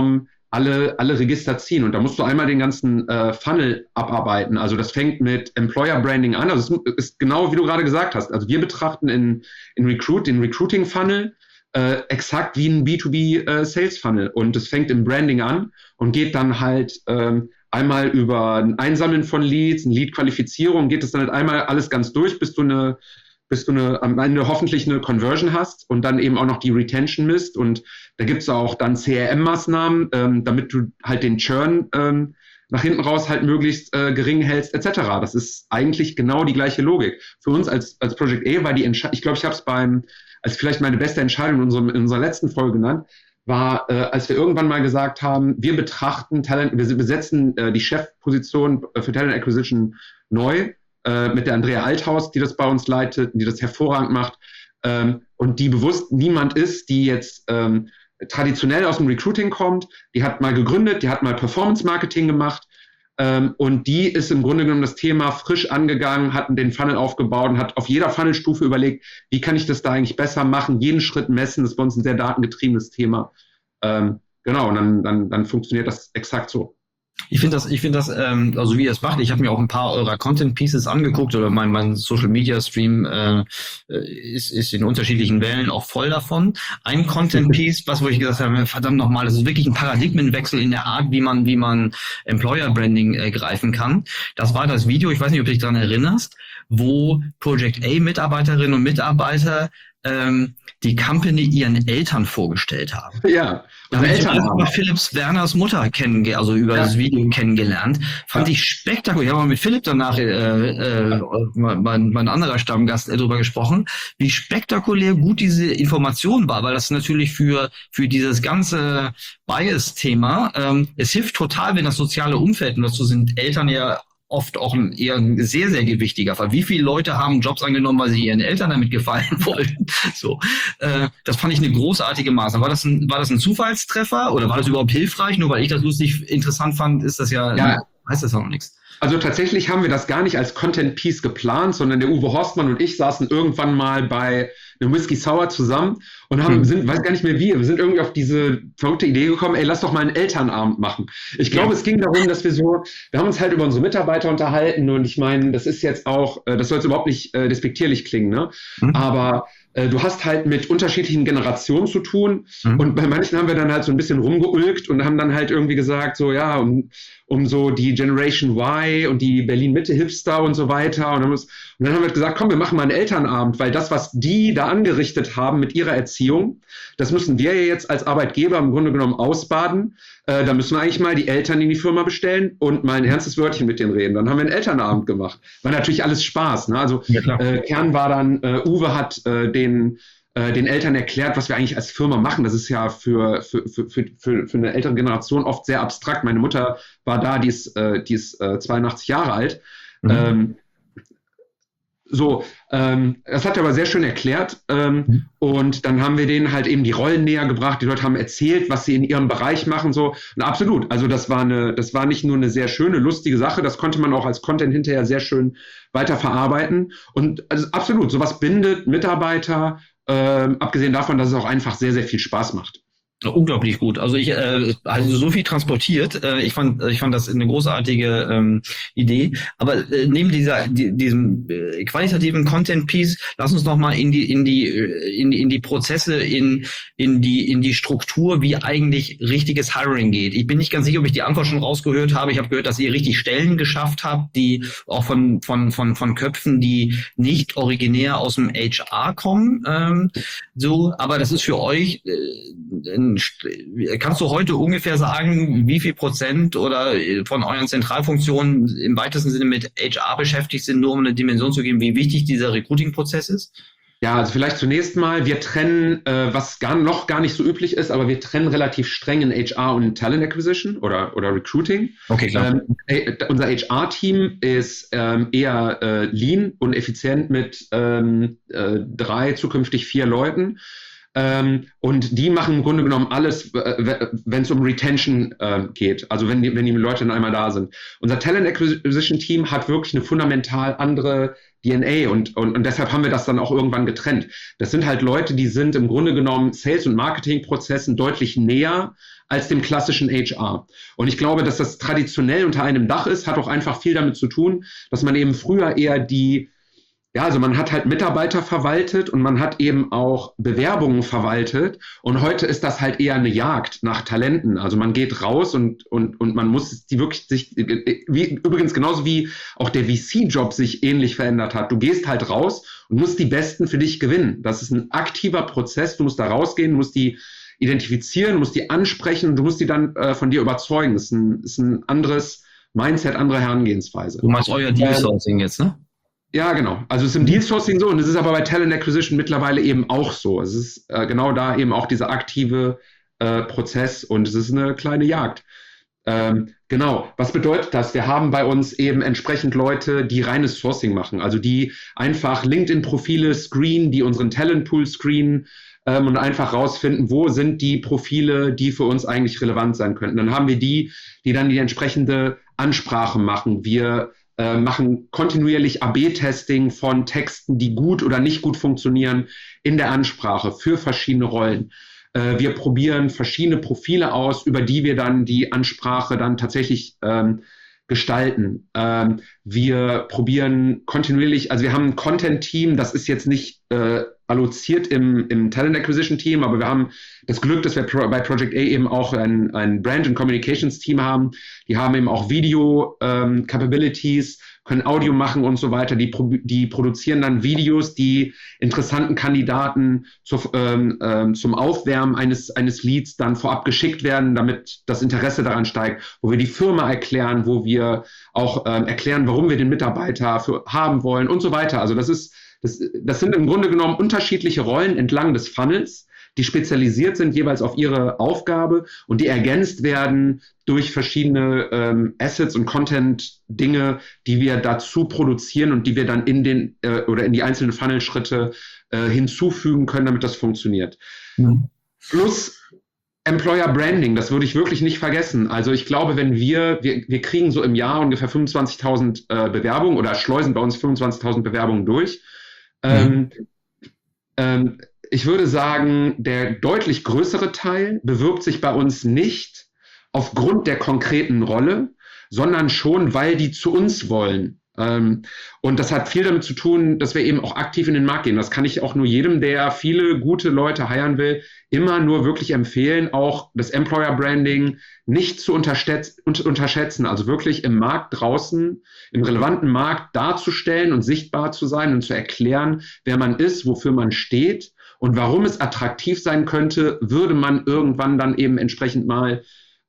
C: alle Register ziehen. Und da musst du einmal den ganzen Funnel abarbeiten. Also das fängt mit Employer Branding an. Also es ist genau, wie du gerade gesagt hast. Also wir betrachten den Recruiting Funnel exakt wie ein B2B Sales Funnel. Und es fängt im Branding an und geht dann halt einmal über ein Einsammeln von Leads, eine Lead-Qualifizierung, geht es dann halt einmal alles ganz durch, bis du am Ende hoffentlich eine Conversion hast und dann eben auch noch die Retention misst. Und da gibt es auch dann CRM-Maßnahmen, damit du halt den Churn nach hinten raus halt möglichst gering hältst, etc. Das ist eigentlich genau die gleiche Logik. Für uns als Project A war die Entscheidung, ich glaube, ich habe es als vielleicht meine beste Entscheidung in unserer letzten Folge genannt, war, als wir irgendwann mal gesagt haben, wir betrachten wir besetzen die Chefposition für Talent Acquisition neu, mit der Andrea Althaus, die das bei uns leitet, die das hervorragend macht, und die bewusst niemand ist, die jetzt traditionell aus dem Recruiting kommt. Die hat mal gegründet, die hat mal Performance Marketing gemacht, und die ist im Grunde genommen das Thema frisch angegangen, hat den Funnel aufgebaut und hat auf jeder Funnelstufe überlegt, wie kann ich das da eigentlich besser machen, jeden Schritt messen. Das ist bei uns ein sehr datengetriebenes Thema. Genau, und dann funktioniert das exakt so.
A: Ich finde das, also wie ihr es macht, ich habe mir auch ein paar eurer Content Pieces angeguckt oder mein Social Media Stream ist in unterschiedlichen Wellen auch voll davon. Ein Content Piece, wo ich gesagt habe, verdammt nochmal, das ist wirklich ein Paradigmenwechsel in der Art, wie man Employer Branding greifen kann. Das war das Video, ich weiß nicht, ob du dich daran erinnerst, wo Project A Mitarbeiterinnen und Mitarbeiter die Company ihren Eltern vorgestellt haben.
C: Ja,
A: da habe ich über Philipps Werners Mutter über das Video kennengelernt. Fand ich spektakulär. Ich habe mal mit Philipp danach, mein anderer Stammgast, darüber gesprochen, wie spektakulär gut diese Information war, weil das natürlich für dieses ganze Bias-Thema, es hilft total, wenn das soziale Umfeld, und dazu sind Eltern ja oft auch eher ein sehr, sehr gewichtiger Fall. Wie viele Leute haben Jobs angenommen, weil sie ihren Eltern damit gefallen wollten? So, das fand ich eine großartige Maßnahme. War das ein Zufallstreffer oder war das überhaupt hilfreich? Nur weil ich das lustig interessant fand, ist das heißt das auch noch nichts.
C: Also tatsächlich haben wir das gar nicht als Content Piece geplant, sondern der Uwe Horstmann und ich saßen irgendwann mal bei einem Whisky Sour zusammen und weiß gar nicht mehr wie, wir sind irgendwie auf diese verrückte Idee gekommen, lass doch mal einen Elternabend machen. Ich glaube, es ging darum, dass wir haben uns halt über unsere Mitarbeiter unterhalten, und ich meine, das ist jetzt auch, das soll jetzt überhaupt nicht despektierlich klingen, ne? Aber du hast halt mit unterschiedlichen Generationen zu tun, und bei manchen haben wir dann halt so ein bisschen rumgeulkt und haben dann halt irgendwie gesagt, so ja, um so die Generation Y und die Berlin-Mitte-Hipster und so weiter, und dann haben wir gesagt, komm, wir machen mal einen Elternabend, weil das, was die da angerichtet haben mit ihrer Erziehung, das müssen wir ja jetzt als Arbeitgeber im Grunde genommen ausbaden. Da müssen wir eigentlich mal die Eltern in die Firma bestellen und mal ein ernstes Wörtchen mit denen reden. Dann haben wir einen Elternabend gemacht. War natürlich alles Spaß, ne? Also Kern war dann, Uwe hat den Eltern erklärt, was wir eigentlich als Firma machen. Das ist ja für eine ältere Generation oft sehr abstrakt. Meine Mutter war da, die ist 82 Jahre alt. Das hat er aber sehr schön erklärt, und dann haben wir denen halt eben die Rollen näher gebracht, die Leute haben erzählt, was sie in ihrem Bereich machen, so. Und absolut, also das war nicht nur eine sehr schöne, lustige Sache, das konnte man auch als Content hinterher sehr schön weiter verarbeiten, und also absolut, sowas bindet Mitarbeiter, abgesehen davon, dass es auch einfach sehr, sehr viel Spaß macht.
A: Unglaublich gut. Also also so viel transportiert. Ich fand das eine großartige Idee. Aber neben diesem qualitativen Content Piece, lass uns noch mal in die Prozesse, in die Struktur, wie eigentlich richtiges Hiring geht. Ich bin nicht ganz sicher, ob ich die Antwort schon rausgehört habe. Ich habe gehört, dass ihr richtig Stellen geschafft habt, die auch von Köpfen, die nicht originär aus dem HR kommen. Aber das ist für euch kannst du heute ungefähr sagen, wie viel Prozent oder von euren Zentralfunktionen im weitesten Sinne mit HR beschäftigt sind, nur um eine Dimension zu geben, wie wichtig dieser Recruiting-Prozess ist?
C: Ja, also vielleicht zunächst mal, wir trennen, was noch gar nicht so üblich ist, aber wir trennen relativ streng in HR und in Talent Acquisition oder Recruiting.
A: Okay, klar.
C: Unser HR-Team ist eher lean und effizient mit 3, zukünftig 4 Leuten. Und die machen im Grunde genommen alles, wenn es um Retention geht, also wenn die Leute dann einmal da sind. Unser Talent Acquisition Team hat wirklich eine fundamental andere DNA und deshalb haben wir das dann auch irgendwann getrennt. Das sind halt Leute, die sind im Grunde genommen Sales- und Marketingprozessen deutlich näher als dem klassischen HR. Und ich glaube, dass das traditionell unter einem Dach ist, hat auch einfach viel damit zu tun, dass man eben früher eher also man hat halt Mitarbeiter verwaltet und man hat eben auch Bewerbungen verwaltet und heute ist das halt eher eine Jagd nach Talenten. Also man geht raus und man muss die wirklich übrigens genauso wie auch der VC-Job sich ähnlich verändert hat. Du gehst halt raus und musst die Besten für dich gewinnen. Das ist ein aktiver Prozess. Du musst da rausgehen, du musst die identifizieren, du musst die ansprechen und du musst die dann von dir überzeugen. Das ist ein anderes Mindset, andere Herangehensweise.
A: Du meinst euer Deal-Sourcing jetzt, ne?
C: Ja, genau. Also es ist im Deal-Sourcing so und es ist aber bei Talent Acquisition mittlerweile eben auch so. Es ist genau da eben auch dieser aktive Prozess und es ist eine kleine Jagd. Genau. Was bedeutet das? Wir haben bei uns eben entsprechend Leute, die reines Sourcing machen, also die einfach LinkedIn-Profile screenen, die unseren Talentpool screenen und einfach rausfinden, wo sind die Profile, die für uns eigentlich relevant sein könnten. Dann haben wir die dann die entsprechende Ansprache machen. Wir machen kontinuierlich AB-Testing von Texten, die gut oder nicht gut funktionieren in der Ansprache für verschiedene Rollen. Wir probieren verschiedene Profile aus, über die wir dann die Ansprache dann tatsächlich gestalten. Wir probieren kontinuierlich, also wir haben ein Content-Team, das ist jetzt nicht alloziert im Talent Acquisition Team, aber wir haben das Glück, dass wir bei Project A eben auch ein Brand and Communications Team haben. Die haben eben auch Video Capabilities, können Audio machen und so weiter. Die produzieren dann Videos, die interessanten Kandidaten zum Aufwärmen eines Leads dann vorab geschickt werden, damit das Interesse daran steigt, wo wir die Firma erklären, wo wir auch erklären, warum wir den Mitarbeiter haben wollen und so weiter. Also das sind im Grunde genommen unterschiedliche Rollen entlang des Funnels, die spezialisiert sind jeweils auf ihre Aufgabe und die ergänzt werden durch verschiedene Assets und Content-Dinge, die wir dazu produzieren und die wir dann in die einzelnen Funnel-Schritte hinzufügen können, damit das funktioniert. Mhm. Plus Employer Branding, das würde ich wirklich nicht vergessen. Also ich glaube, wenn wir kriegen so im Jahr ungefähr 25.000 Bewerbungen oder schleusen bei uns 25.000 Bewerbungen durch. Ich würde sagen, der deutlich größere Teil bewirbt sich bei uns nicht aufgrund der konkreten Rolle, sondern schon, weil die zu uns wollen. Und das hat viel damit zu tun, dass wir eben auch aktiv in den Markt gehen. Das kann ich auch nur jedem, der viele gute Leute hiren will, immer nur wirklich empfehlen, auch das Employer Branding nicht zu unterschätzen, also wirklich im Markt draußen, im relevanten Markt darzustellen und sichtbar zu sein und zu erklären, wer man ist, wofür man steht und warum es attraktiv sein könnte, würde man irgendwann dann eben entsprechend mal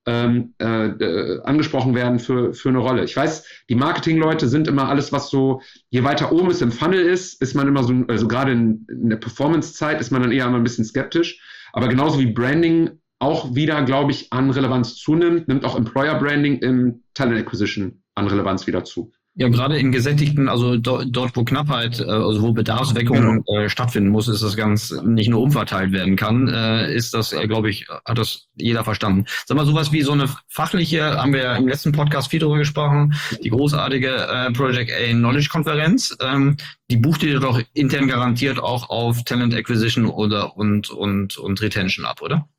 C: angesprochen werden für eine Rolle. Ich weiß, die Marketingleute sind immer alles, was so, je weiter oben es im Funnel ist man immer so, also gerade in der Performance-Zeit ist man dann eher immer ein bisschen skeptisch. Aber genauso wie Branding auch wieder, glaube ich, an Relevanz zunimmt, nimmt auch Employer Branding im Talent Acquisition an Relevanz wieder zu.
A: Ja, gerade in gesättigten, also dort wo Knappheit, also wo Bedarfsweckung stattfinden muss, ist das ganz nicht nur umverteilt werden kann, ist das, glaube ich, hat das jeder verstanden. Sag mal, sowas wie so eine fachliche, haben wir im letzten Podcast viel drüber gesprochen, die großartige Project A Knowledge Konferenz, die bucht ihr doch intern garantiert auch auf Talent Acquisition und Retention ab, oder?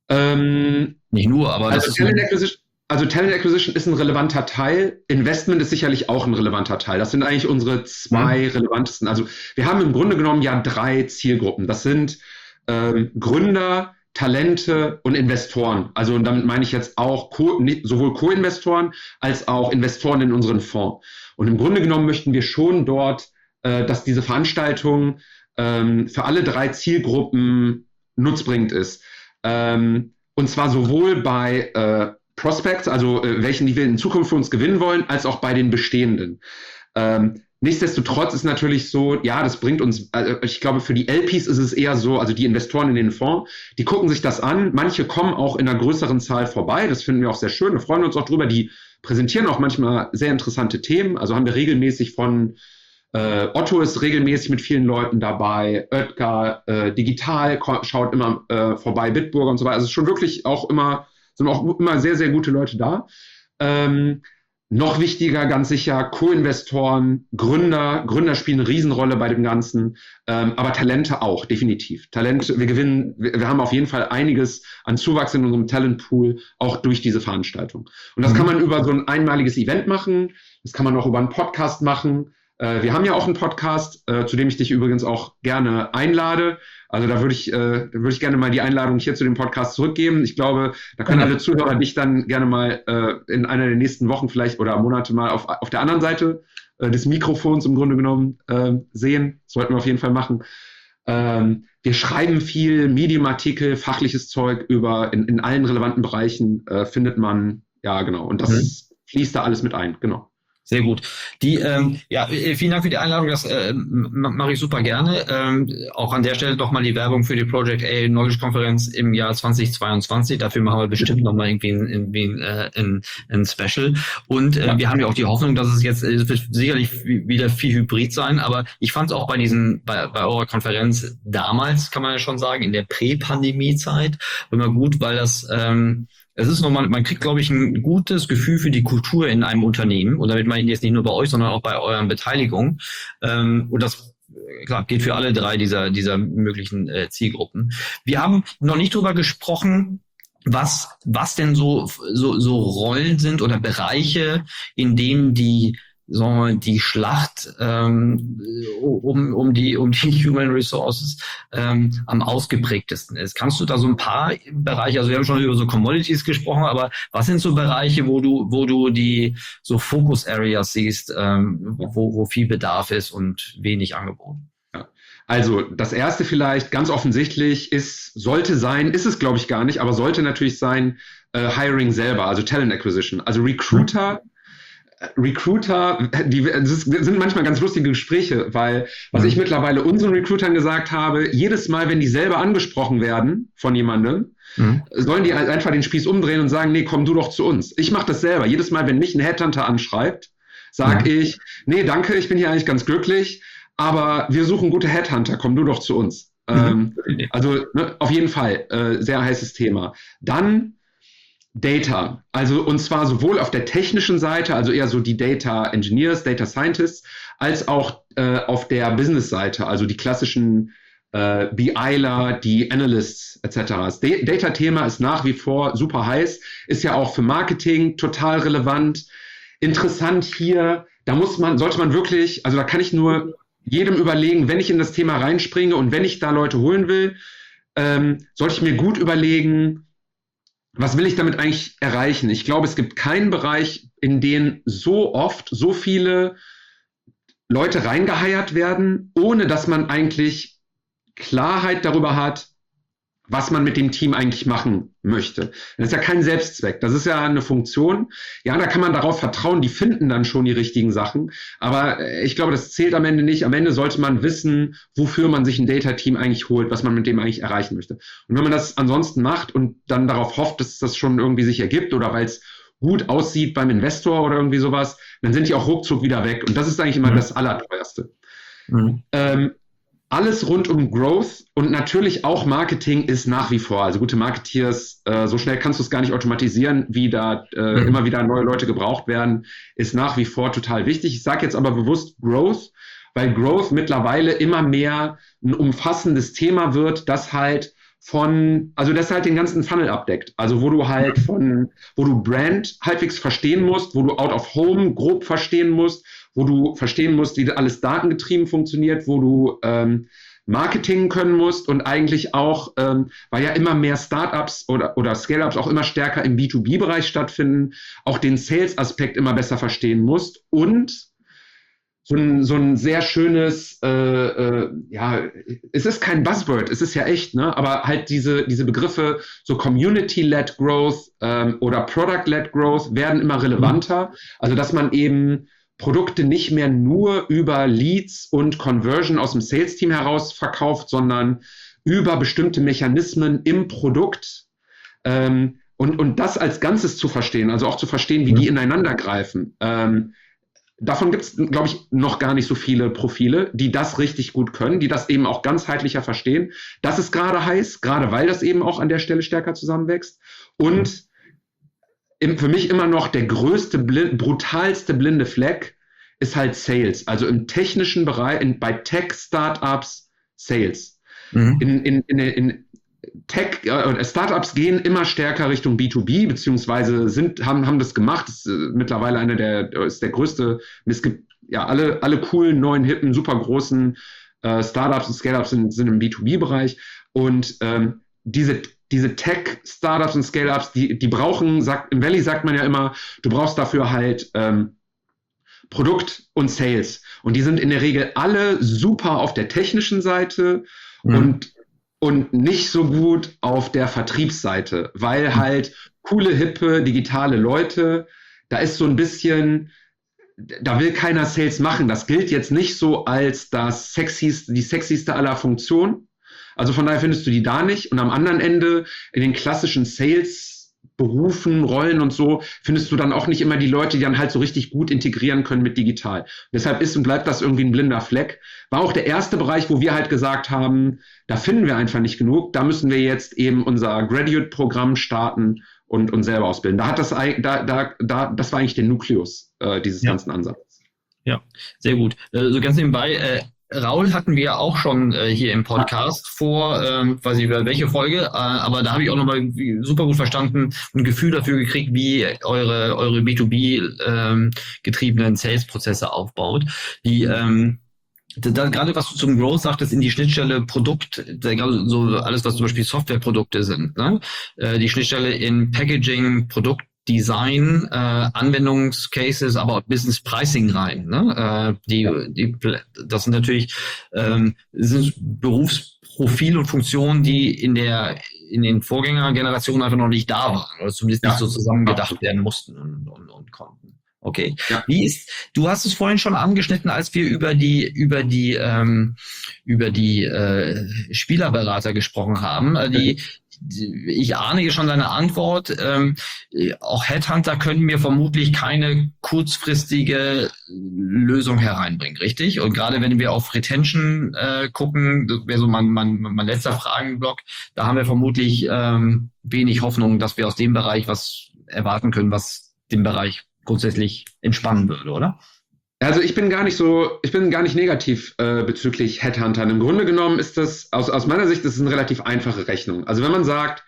A: Nicht nur, aber
C: also Talent Acquisition ist ein relevanter Teil. Investment ist sicherlich auch ein relevanter Teil. Das sind eigentlich unsere zwei relevantesten. Also wir haben im Grunde genommen ja 3 Zielgruppen. Das sind Gründer, Talente und Investoren. Also und damit meine ich jetzt auch sowohl Co-Investoren als auch Investoren in unseren Fonds. Und im Grunde genommen möchten wir schon dort, dass diese Veranstaltung für alle 3 Zielgruppen nutzbringend ist. Und zwar sowohl bei Prospects, also welchen, die wir in Zukunft für uns gewinnen wollen, als auch bei den bestehenden. Nichtsdestotrotz ist natürlich so, ja, das bringt uns, also ich glaube, für die LPs ist es eher so, also die Investoren in den Fonds, die gucken sich das an. Manche kommen auch in einer größeren Zahl vorbei. Das finden wir auch sehr schön. Da freuen wir uns auch drüber. Die präsentieren auch manchmal sehr interessante Themen. Also haben wir regelmäßig von Otto ist regelmäßig mit vielen Leuten dabei, Oetker, digital schaut immer vorbei, Bitburger und so weiter. Also es ist schon wirklich sind auch immer sehr, sehr gute Leute da. Noch wichtiger, ganz sicher, Co-Investoren, Gründer spielen eine Riesenrolle bei dem Ganzen, aber Talente auch, definitiv. Talente, wir haben auf jeden Fall einiges an Zuwachs in unserem Talentpool, auch durch diese Veranstaltung. Und das kann man über so ein einmaliges Event machen, das kann man auch über einen Podcast machen. Wir haben ja auch einen Podcast, zu dem ich dich übrigens auch gerne einlade. Also da würde ich gerne mal die Einladung hier zu dem Podcast zurückgeben. Ich glaube, da können alle Zuhörer dich dann gerne mal in einer der nächsten Wochen vielleicht oder Monate mal auf der anderen Seite des Mikrofons im Grunde genommen sehen. Das sollten wir auf jeden Fall machen. Wir schreiben viel Medium-Artikel, fachliches Zeug in allen relevanten Bereichen findet man, ja genau. Und das fließt da alles mit ein, genau.
A: Sehr gut. Vielen Dank für die Einladung, das mache ich super gerne. Auch an der Stelle doch mal die Werbung für die Project A Knowledge-Konferenz im Jahr 2022. Dafür machen wir bestimmt noch mal irgendwie ein Special. Und wir haben ja auch die Hoffnung, dass es jetzt wird sicherlich wieder viel Hybrid sein, aber ich fand es auch bei eurer Konferenz damals, kann man ja schon sagen, in der Prä-Pandemie-Zeit immer gut, weil das es ist nochmal, man kriegt, glaube ich, ein gutes Gefühl für die Kultur in einem Unternehmen. Und damit meine ich jetzt nicht nur bei euch, sondern auch bei euren Beteiligungen. Und das, klar, geht für alle drei dieser möglichen Zielgruppen. Wir haben noch nicht drüber gesprochen, was denn so Rollen sind oder Bereiche, in denen die Schlacht um die Human Resources am ausgeprägtesten ist. Kannst du da so ein paar Bereiche, also wir haben schon über so Commodities gesprochen, aber was sind so Bereiche, wo du die so Focus Areas siehst, wo viel Bedarf ist und wenig Angebot?
C: Also das erste vielleicht ganz offensichtlich ist es glaube ich gar nicht, aber sollte natürlich sein Hiring selber, also Talent Acquisition, also Recruiter, das sind manchmal ganz lustige Gespräche, weil was ich mittlerweile unseren Recruitern gesagt habe, jedes Mal, wenn die selber angesprochen werden von jemandem, sollen die einfach den Spieß umdrehen und sagen, nee, komm du doch zu uns. Ich mache das selber. Jedes Mal, wenn mich ein Headhunter anschreibt, sage ich, nee, danke, ich bin hier eigentlich ganz glücklich, aber wir suchen gute Headhunter, komm du doch zu uns. Also auf jeden Fall, sehr heißes Thema. Dann Data, also und zwar sowohl auf der technischen Seite, also eher so die Data Engineers, Data Scientists, als auch auf der Business-Seite, also die klassischen BIler, die Analysts etc. Das Data-Thema ist nach wie vor super heiß, ist ja auch für Marketing total relevant. Interessant hier, sollte man wirklich, also da kann ich nur jedem überlegen, wenn ich in das Thema reinspringe und wenn ich da Leute holen will, sollte ich mir gut überlegen, was will ich damit eigentlich erreichen? Ich glaube, es gibt keinen Bereich, in den so oft so viele Leute reingeheiert werden, ohne dass man eigentlich Klarheit darüber hat, was man mit dem Team eigentlich machen möchte. Das ist ja kein Selbstzweck, das ist ja eine Funktion. Ja, da kann man darauf vertrauen, die finden dann schon die richtigen Sachen. Aber ich glaube, das zählt am Ende nicht. Am Ende sollte man wissen, wofür man sich ein Data-Team eigentlich holt, was man mit dem eigentlich erreichen möchte. Und wenn man das ansonsten macht und dann darauf hofft, dass das schon irgendwie sich ergibt oder weil es gut aussieht beim Investor oder irgendwie sowas, dann sind die auch ruckzuck wieder weg. Und das ist eigentlich immer das Allerteuerste. Alles rund um Growth und natürlich auch Marketing ist nach wie vor, also gute Marketeers, so schnell kannst du es gar nicht automatisieren, wie da immer wieder neue Leute gebraucht werden, ist nach wie vor total wichtig. Ich sage jetzt aber bewusst Growth, weil Growth mittlerweile immer mehr ein umfassendes Thema wird, das halt den ganzen Funnel abdeckt. Also wo du Brand halbwegs verstehen musst, wo du Out of Home grob verstehen musst, wo du verstehen musst, wie alles datengetrieben funktioniert, wo du Marketing können musst und eigentlich auch, weil ja immer mehr Startups oder Scale-Ups auch immer stärker im B2B-Bereich stattfinden, auch den Sales-Aspekt immer besser verstehen musst und so ein sehr schönes, es ist kein Buzzword, es ist ja echt, ne? Aber halt diese Begriffe, so Community-led Growth oder Product-led Growth werden immer relevanter. Also dass man eben Produkte nicht mehr nur über Leads und Conversion aus dem Sales-Team heraus verkauft, sondern über bestimmte Mechanismen im Produkt und das als Ganzes zu verstehen, also auch zu verstehen, wie die ineinander greifen. davon gibt es, glaube ich, noch gar nicht so viele Profile, die das richtig gut können, die das eben auch ganzheitlicher verstehen. Das ist gerade heiß, gerade weil das eben auch an der Stelle stärker zusammenwächst. Und für mich immer noch der größte, brutalste blinde Fleck ist halt Sales. Also im technischen Bereich, bei Tech-Startups Sales. In Tech, Startups gehen immer stärker Richtung B2B, beziehungsweise haben das gemacht. Das ist mittlerweile ist der größte. Es gibt ja alle coolen, neuen, hippen, super großen Startups und Scale-Ups sind im B2B-Bereich. Und diese Tech-Startups und Scale-Ups, die brauchen, im Valley sagt man ja immer, du brauchst dafür halt Produkt und Sales. Und die sind in der Regel alle super auf der technischen Seite und nicht so gut auf der Vertriebsseite, weil halt coole, hippe, digitale Leute, da ist so ein bisschen, da will keiner Sales machen. Das gilt jetzt nicht so als die sexyste aller Funktionen. Also von daher findest du die da nicht. Und am anderen Ende, in den klassischen Sales-Berufen, Rollen und so, findest du dann auch nicht immer die Leute, die dann halt so richtig gut integrieren können mit digital. Und deshalb ist und bleibt das irgendwie ein blinder Fleck. War auch der erste Bereich, wo wir halt gesagt haben, da finden wir einfach nicht genug. Da müssen wir jetzt eben unser Graduate-Programm starten und selber ausbilden. Das war eigentlich der Nukleus dieses ganzen Ansatzes.
A: Ja, sehr gut. So ganz nebenbei, Raul hatten wir auch schon hier im Podcast weiß ich über welche Folge, aber da habe ich auch nochmal super gut verstanden und ein Gefühl dafür gekriegt, wie eure B2B getriebenen Sales-Prozesse aufbaut. Gerade was du zum Growth sagtest, in die Schnittstelle Produkt, so alles, was zum Beispiel Softwareprodukte sind, ne? Die Schnittstelle in Packaging, Produktdesign, Anwendungscases, aber auch Business Pricing rein. Ne? Das sind natürlich sind Berufsprofile und Funktionen, die in den Vorgängergenerationen einfach noch nicht da waren oder zumindest nicht so zusammengedacht werden mussten und konnten. Okay. Ja. Du hast es vorhin schon angeschnitten, als wir über die Spielerberater gesprochen haben. Ich ahne hier schon deine Antwort. Auch Headhunter können mir vermutlich keine kurzfristige Lösung hereinbringen, richtig? Und gerade wenn wir auf Retention gucken, das wäre so mein letzter Fragenblock, da haben wir vermutlich wenig Hoffnung, dass wir aus dem Bereich was erwarten können, was den Bereich grundsätzlich entspannen würde, oder?
C: Also ich bin gar nicht negativ bezüglich Headhuntern. Im Grunde genommen ist das, aus meiner Sicht, das ist eine relativ einfache Rechnung. Also wenn man sagt,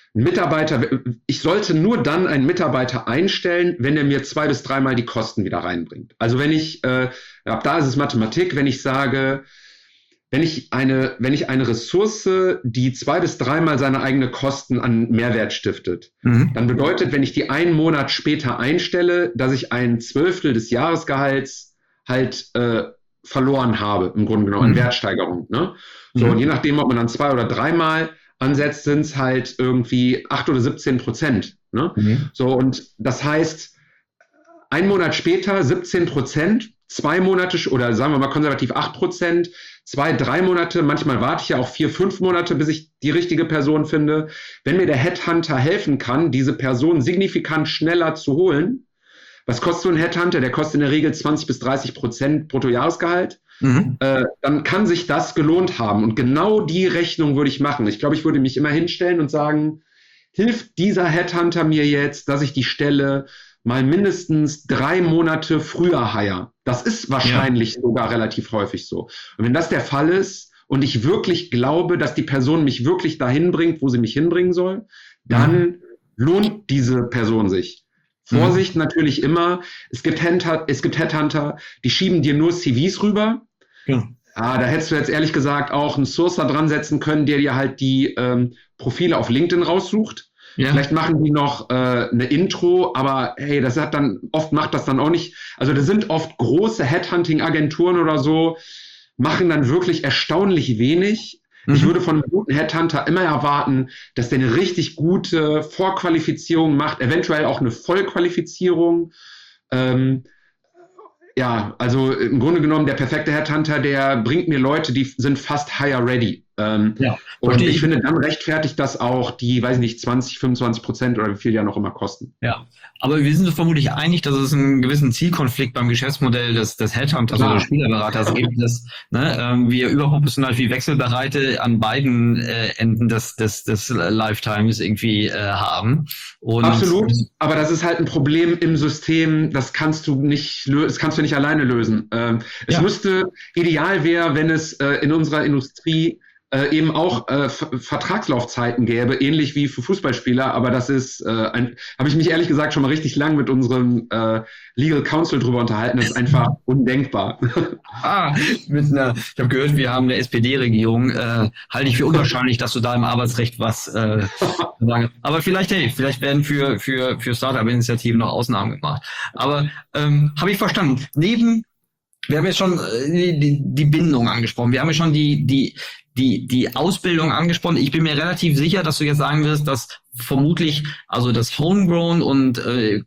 C: ich sollte nur dann einen Mitarbeiter einstellen, wenn er mir 2 bis 3 Mal die Kosten wieder reinbringt. Also da ist es Mathematik, wenn ich sage, wenn ich eine Ressource, die 2 bis 3 Mal seine eigene Kosten an Mehrwert stiftet, dann bedeutet, wenn ich die einen Monat später einstelle, dass ich 1/12 des Jahresgehalts halt verloren habe, im Grunde genommen, an Wertsteigerung. Ne? So, und je nachdem, ob man dann 2 oder 3 Mal ansetzt, sind es halt irgendwie 8 oder 17%. Ne? So, und das heißt, 1 Monat später 17%, 2 Monate oder sagen wir mal konservativ 8%, 2, 3 Monate, manchmal warte ich ja auch 4, 5 Monate, bis ich die richtige Person finde. Wenn mir der Headhunter helfen kann, diese Person signifikant schneller zu holen, was kostet so ein Headhunter? Der kostet in der Regel 20 bis 30% Bruttojahresgehalt. Dann kann sich das gelohnt haben. Und genau die Rechnung würde ich machen. Ich glaube, ich würde mich immer hinstellen und sagen, hilft dieser Headhunter mir jetzt, dass ich die Stelle mal mindestens 3 Monate früher hire. Das ist wahrscheinlich sogar relativ häufig so. Und wenn das der Fall ist und ich wirklich glaube, dass die Person mich wirklich dahin bringt, wo sie mich hinbringen soll, dann lohnt diese Person sich. Vorsicht natürlich immer, es gibt Headhunter, die schieben dir nur CVs rüber. Ja. Da hättest du jetzt ehrlich gesagt auch einen Sourcer dran setzen können, der dir halt die Profile auf LinkedIn raussucht. Ja. Vielleicht machen die noch eine Intro, aber hey, oft macht das dann auch nicht. Also da sind oft große Headhunting-Agenturen oder so, machen dann wirklich erstaunlich wenig. Ich würde von einem guten Headhunter immer erwarten, dass der eine richtig gute Vorqualifizierung macht, eventuell auch eine Vollqualifizierung. Also im Grunde genommen der perfekte Headhunter, der bringt mir Leute, die sind fast hire ready. Und ich finde, dann rechtfertigt das auch die, weiß nicht, 20-25% oder wie viel ja noch immer kosten.
A: Ja, aber wir sind uns vermutlich einig, dass es einen gewissen Zielkonflikt beim Geschäftsmodell des Headhunters oder des Spielerberaters gibt, dass wir überproportional viel Wechselbereite an beiden Enden des Lifetimes irgendwie haben. Und
C: absolut, aber das ist halt ein Problem im System, das kannst du nicht alleine lösen. Es müsste ideal wäre, wenn es in unserer Industrie eben auch Vertragslaufzeiten gäbe, ähnlich wie für Fußballspieler, aber das ist, habe ich mich ehrlich gesagt schon mal richtig lang mit unserem Legal Counsel drüber unterhalten, das ist einfach undenkbar.
A: Ich habe gehört, wir haben eine SPD-Regierung, halte ich für unwahrscheinlich, dass du da im Arbeitsrecht was sagen. Aber vielleicht werden für Startup-Initiativen noch Ausnahmen gemacht. Aber habe ich verstanden. Wir haben jetzt schon die Bindung angesprochen. Wir haben ja schon die Ausbildung angesprochen. Ich bin mir relativ sicher, dass du jetzt sagen wirst, dass vermutlich also das Homegrown und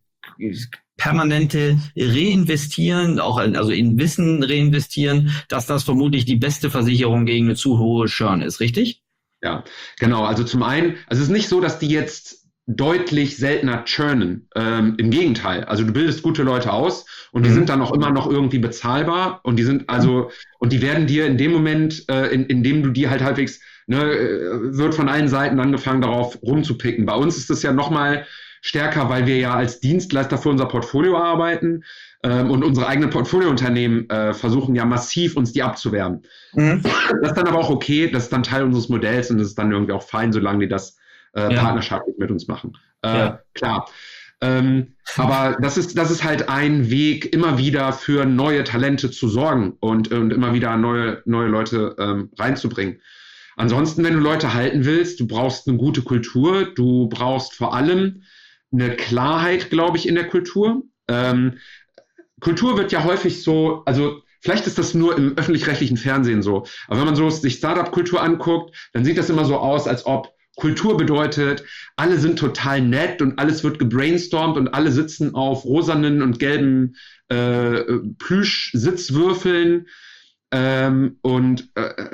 A: permanente Reinvestieren, auch also in Wissen reinvestieren, dass das vermutlich die beste Versicherung gegen eine zu hohe Churn ist, richtig?
C: Ja, genau. Also zum einen, also es ist nicht so, dass die jetzt deutlich seltener churnen. Im Gegenteil. Also du bildest gute Leute aus und die sind dann auch immer noch irgendwie bezahlbar und die sind und die werden dir in dem Moment, in dem du die halt halbwegs, wird von allen Seiten angefangen, darauf rumzupicken. Bei uns ist das ja nochmal stärker, weil wir ja als Dienstleister für unser Portfolio arbeiten und unsere eigenen Portfoliounternehmen versuchen ja massiv, uns die abzuwerben. Das ist dann aber auch okay, das ist dann Teil unseres Modells und das ist dann irgendwie auch fein, solange die das partnerschaftlich mit uns machen. Klar. Aber das ist halt ein Weg, immer wieder für neue Talente zu sorgen und immer wieder neue Leute reinzubringen. Ansonsten, wenn du Leute halten willst, du brauchst eine gute Kultur, du brauchst vor allem eine Klarheit, glaube ich, in der Kultur. Kultur wird ja häufig so, also vielleicht ist das nur im öffentlich-rechtlichen Fernsehen so, aber wenn man so sich Startup-Kultur anguckt, dann sieht das immer so aus, als ob Kultur bedeutet, alle sind total nett und alles wird gebrainstormt und alle sitzen auf rosanen und gelben Plüsch-Sitzwürfeln und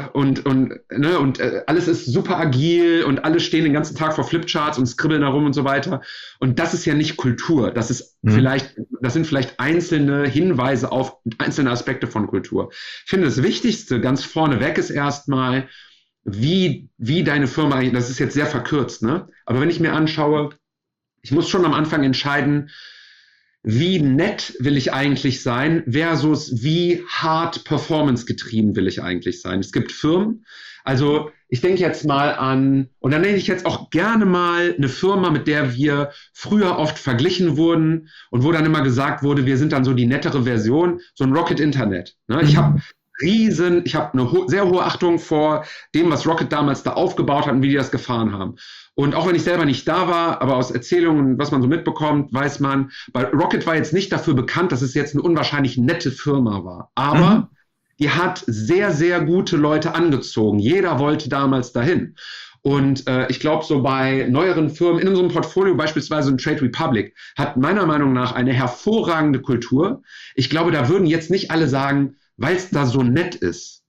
C: alles ist super agil und alle stehen den ganzen Tag vor Flipcharts und skribbeln herum und so weiter. Und das ist ja nicht Kultur. Das ist das sind vielleicht einzelne Hinweise auf einzelne Aspekte von Kultur. Ich finde, das Wichtigste ganz vorneweg ist erstmal, wie deine Firma eigentlich, das ist jetzt sehr verkürzt, ne? Aber wenn ich mir anschaue, ich muss schon am Anfang entscheiden, wie nett will ich eigentlich sein versus wie hart performance getrieben will ich eigentlich sein. Es gibt Firmen, also ich denke jetzt mal an, und dann nenne ich jetzt auch gerne mal eine Firma, mit der wir früher oft verglichen wurden und wo dann immer gesagt wurde, wir sind dann so die nettere Version, so ein Rocket Internet. Ne? Ich habe eine sehr hohe Achtung vor dem, was Rocket damals da aufgebaut hat und wie die das gefahren haben. Und auch wenn ich selber nicht da war, aber aus Erzählungen, was man so mitbekommt, weiß man, bei Rocket war jetzt nicht dafür bekannt, dass es jetzt eine unwahrscheinlich nette Firma war. Aber die hat sehr, sehr gute Leute angezogen. Jeder wollte damals dahin. Und ich glaube, so bei neueren Firmen in unserem Portfolio, beispielsweise in Trade Republic, hat meiner Meinung nach eine hervorragende Kultur. Ich glaube, da würden jetzt nicht alle sagen, weil es da so nett ist.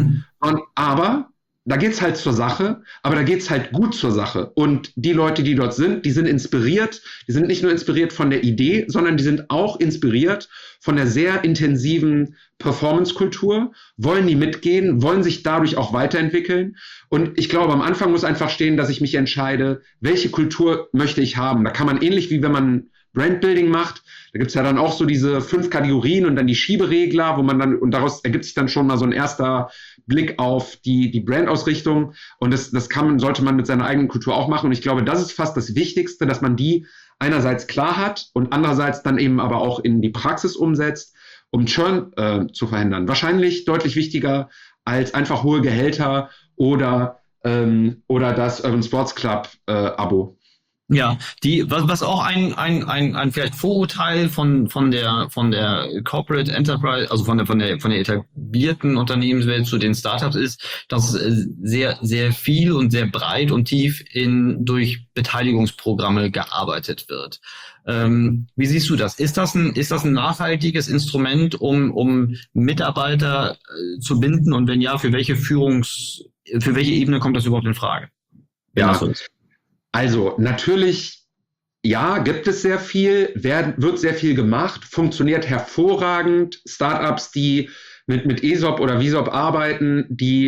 C: Aber da geht's halt zur Sache, aber da geht's halt gut zur Sache. Und die Leute, die dort sind, die sind inspiriert. Die sind nicht nur inspiriert von der Idee, sondern die sind auch inspiriert von der sehr intensiven Performance-Kultur, wollen die mitgehen, wollen sich dadurch auch weiterentwickeln. Und ich glaube, am Anfang muss einfach stehen, dass ich mich entscheide, welche Kultur möchte ich haben. Da kann man ähnlich wie wenn man Brandbuilding macht, da gibt's ja dann auch so diese 5 Kategorien und dann die Schieberegler, wo man dann, und daraus ergibt sich dann schon mal so ein erster Blick auf die Brandausrichtung. Und das sollte man mit seiner eigenen Kultur auch machen. Und ich glaube, das ist fast das Wichtigste, dass man die einerseits klar hat und andererseits dann eben aber auch in die Praxis umsetzt, um Churn zu verhindern. Wahrscheinlich deutlich wichtiger als einfach hohe Gehälter oder das Urban Sports Club Abo.
A: Ja, was auch ein vielleicht Vorurteil von der Corporate Enterprise, also von der etablierten Unternehmenswelt zu den Startups ist, dass sehr, sehr viel und sehr breit und tief durch Beteiligungsprogramme gearbeitet wird. Wie siehst du das? Ist das ein nachhaltiges Instrument, um Mitarbeiter zu binden? Und wenn ja, für welche für welche Ebene kommt das überhaupt in Frage?
C: Ja, also natürlich, ja, gibt es sehr viel, wird sehr viel gemacht, funktioniert hervorragend. Startups, die mit ESOP oder VSOP arbeiten,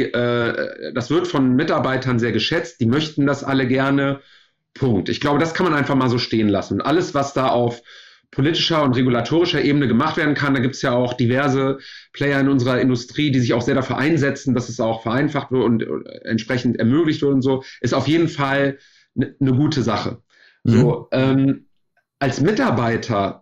C: das wird von Mitarbeitern sehr geschätzt, die möchten das alle gerne. Punkt. Ich glaube, das kann man einfach mal so stehen lassen. Und alles, was da auf politischer und regulatorischer Ebene gemacht werden kann, da gibt es ja auch diverse Player in unserer Industrie, die sich auch sehr dafür einsetzen, dass es auch vereinfacht wird und entsprechend ermöglicht wird und so, ist auf jeden Fall eine gute Sache. So, als Mitarbeiter,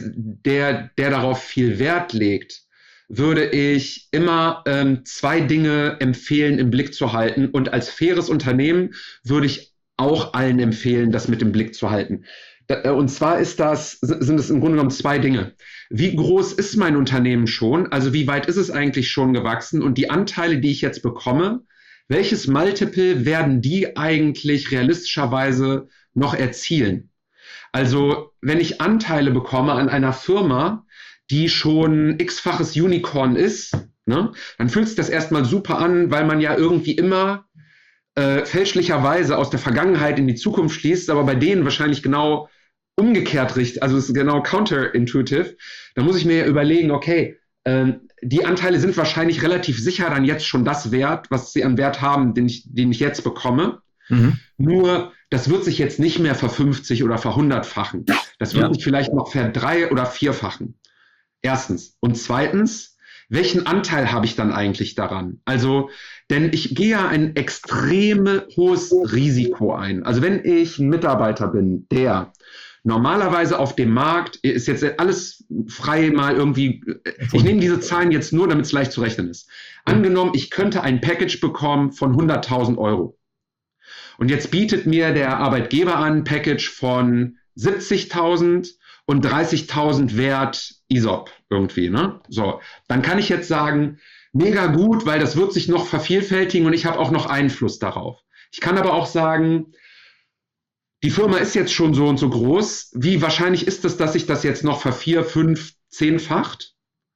C: der darauf viel Wert legt, würde ich immer 2 Dinge empfehlen, im Blick zu halten. Und als faires Unternehmen würde ich auch allen empfehlen, das mit im Blick zu halten. Und zwar sind es im Grunde genommen 2 Dinge. Wie groß ist mein Unternehmen schon? Also wie weit ist es eigentlich schon gewachsen? Und die Anteile, die ich jetzt bekomme, welches Multiple werden die eigentlich realistischerweise noch erzielen? Also wenn ich Anteile bekomme an einer Firma, die schon x-faches Unicorn ist, ne, dann fühlt sich das erstmal super an, weil man ja irgendwie immer fälschlicherweise aus der Vergangenheit in die Zukunft schließt, aber bei denen wahrscheinlich genau umgekehrt richtet, also es ist genau counterintuitive. Da muss ich mir ja überlegen, okay, die Anteile sind wahrscheinlich relativ sicher dann jetzt schon das Wert, was sie an Wert haben, den ich jetzt bekomme. Nur, das wird sich jetzt nicht mehr ver50 oder ver100-fachen. Das wird sich vielleicht noch ver3 oder 4-fachen. Erstens. Und zweitens, welchen Anteil habe ich dann eigentlich daran? Also, denn ich gehe ja ein extrem hohes Risiko ein. Also wenn ich ein Mitarbeiter bin, der normalerweise auf dem Markt, ist jetzt alles frei mal irgendwie, ich nehme diese Zahlen jetzt nur, damit es leicht zu rechnen ist. Angenommen, ich könnte ein Package bekommen von 100.000 Euro. Und jetzt bietet mir der Arbeitgeber an, ein Package von 70.000 und 30.000 Wert ESOP irgendwie, ne? So, dann kann ich jetzt sagen, mega gut, weil das wird sich noch vervielfältigen und ich habe auch noch Einfluss darauf. Ich kann aber auch sagen, die Firma ist jetzt schon so und so groß. Wie wahrscheinlich ist es, dass sich das jetzt noch ver4, 5, 10-facht?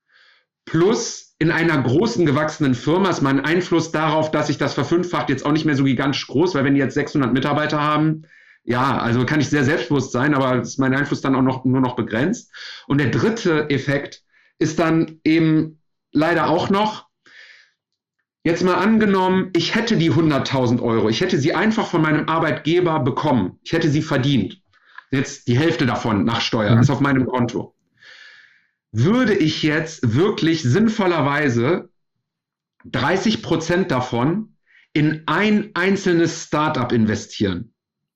C: Plus in einer großen gewachsenen Firma ist mein Einfluss darauf, dass sich das ver5-facht jetzt auch nicht mehr so gigantisch groß, weil wenn die jetzt 600 Mitarbeiter haben, ja, also kann ich sehr selbstbewusst sein, aber ist mein Einfluss dann auch nur noch begrenzt. Und der dritte Effekt ist dann eben leider auch noch, jetzt mal angenommen, ich hätte die 100.000 Euro, ich hätte sie einfach von meinem Arbeitgeber bekommen, ich hätte sie verdient. Jetzt die Hälfte davon nach Steuer ist auf meinem Konto. Würde ich jetzt wirklich sinnvollerweise 30% davon in ein einzelnes Startup investieren?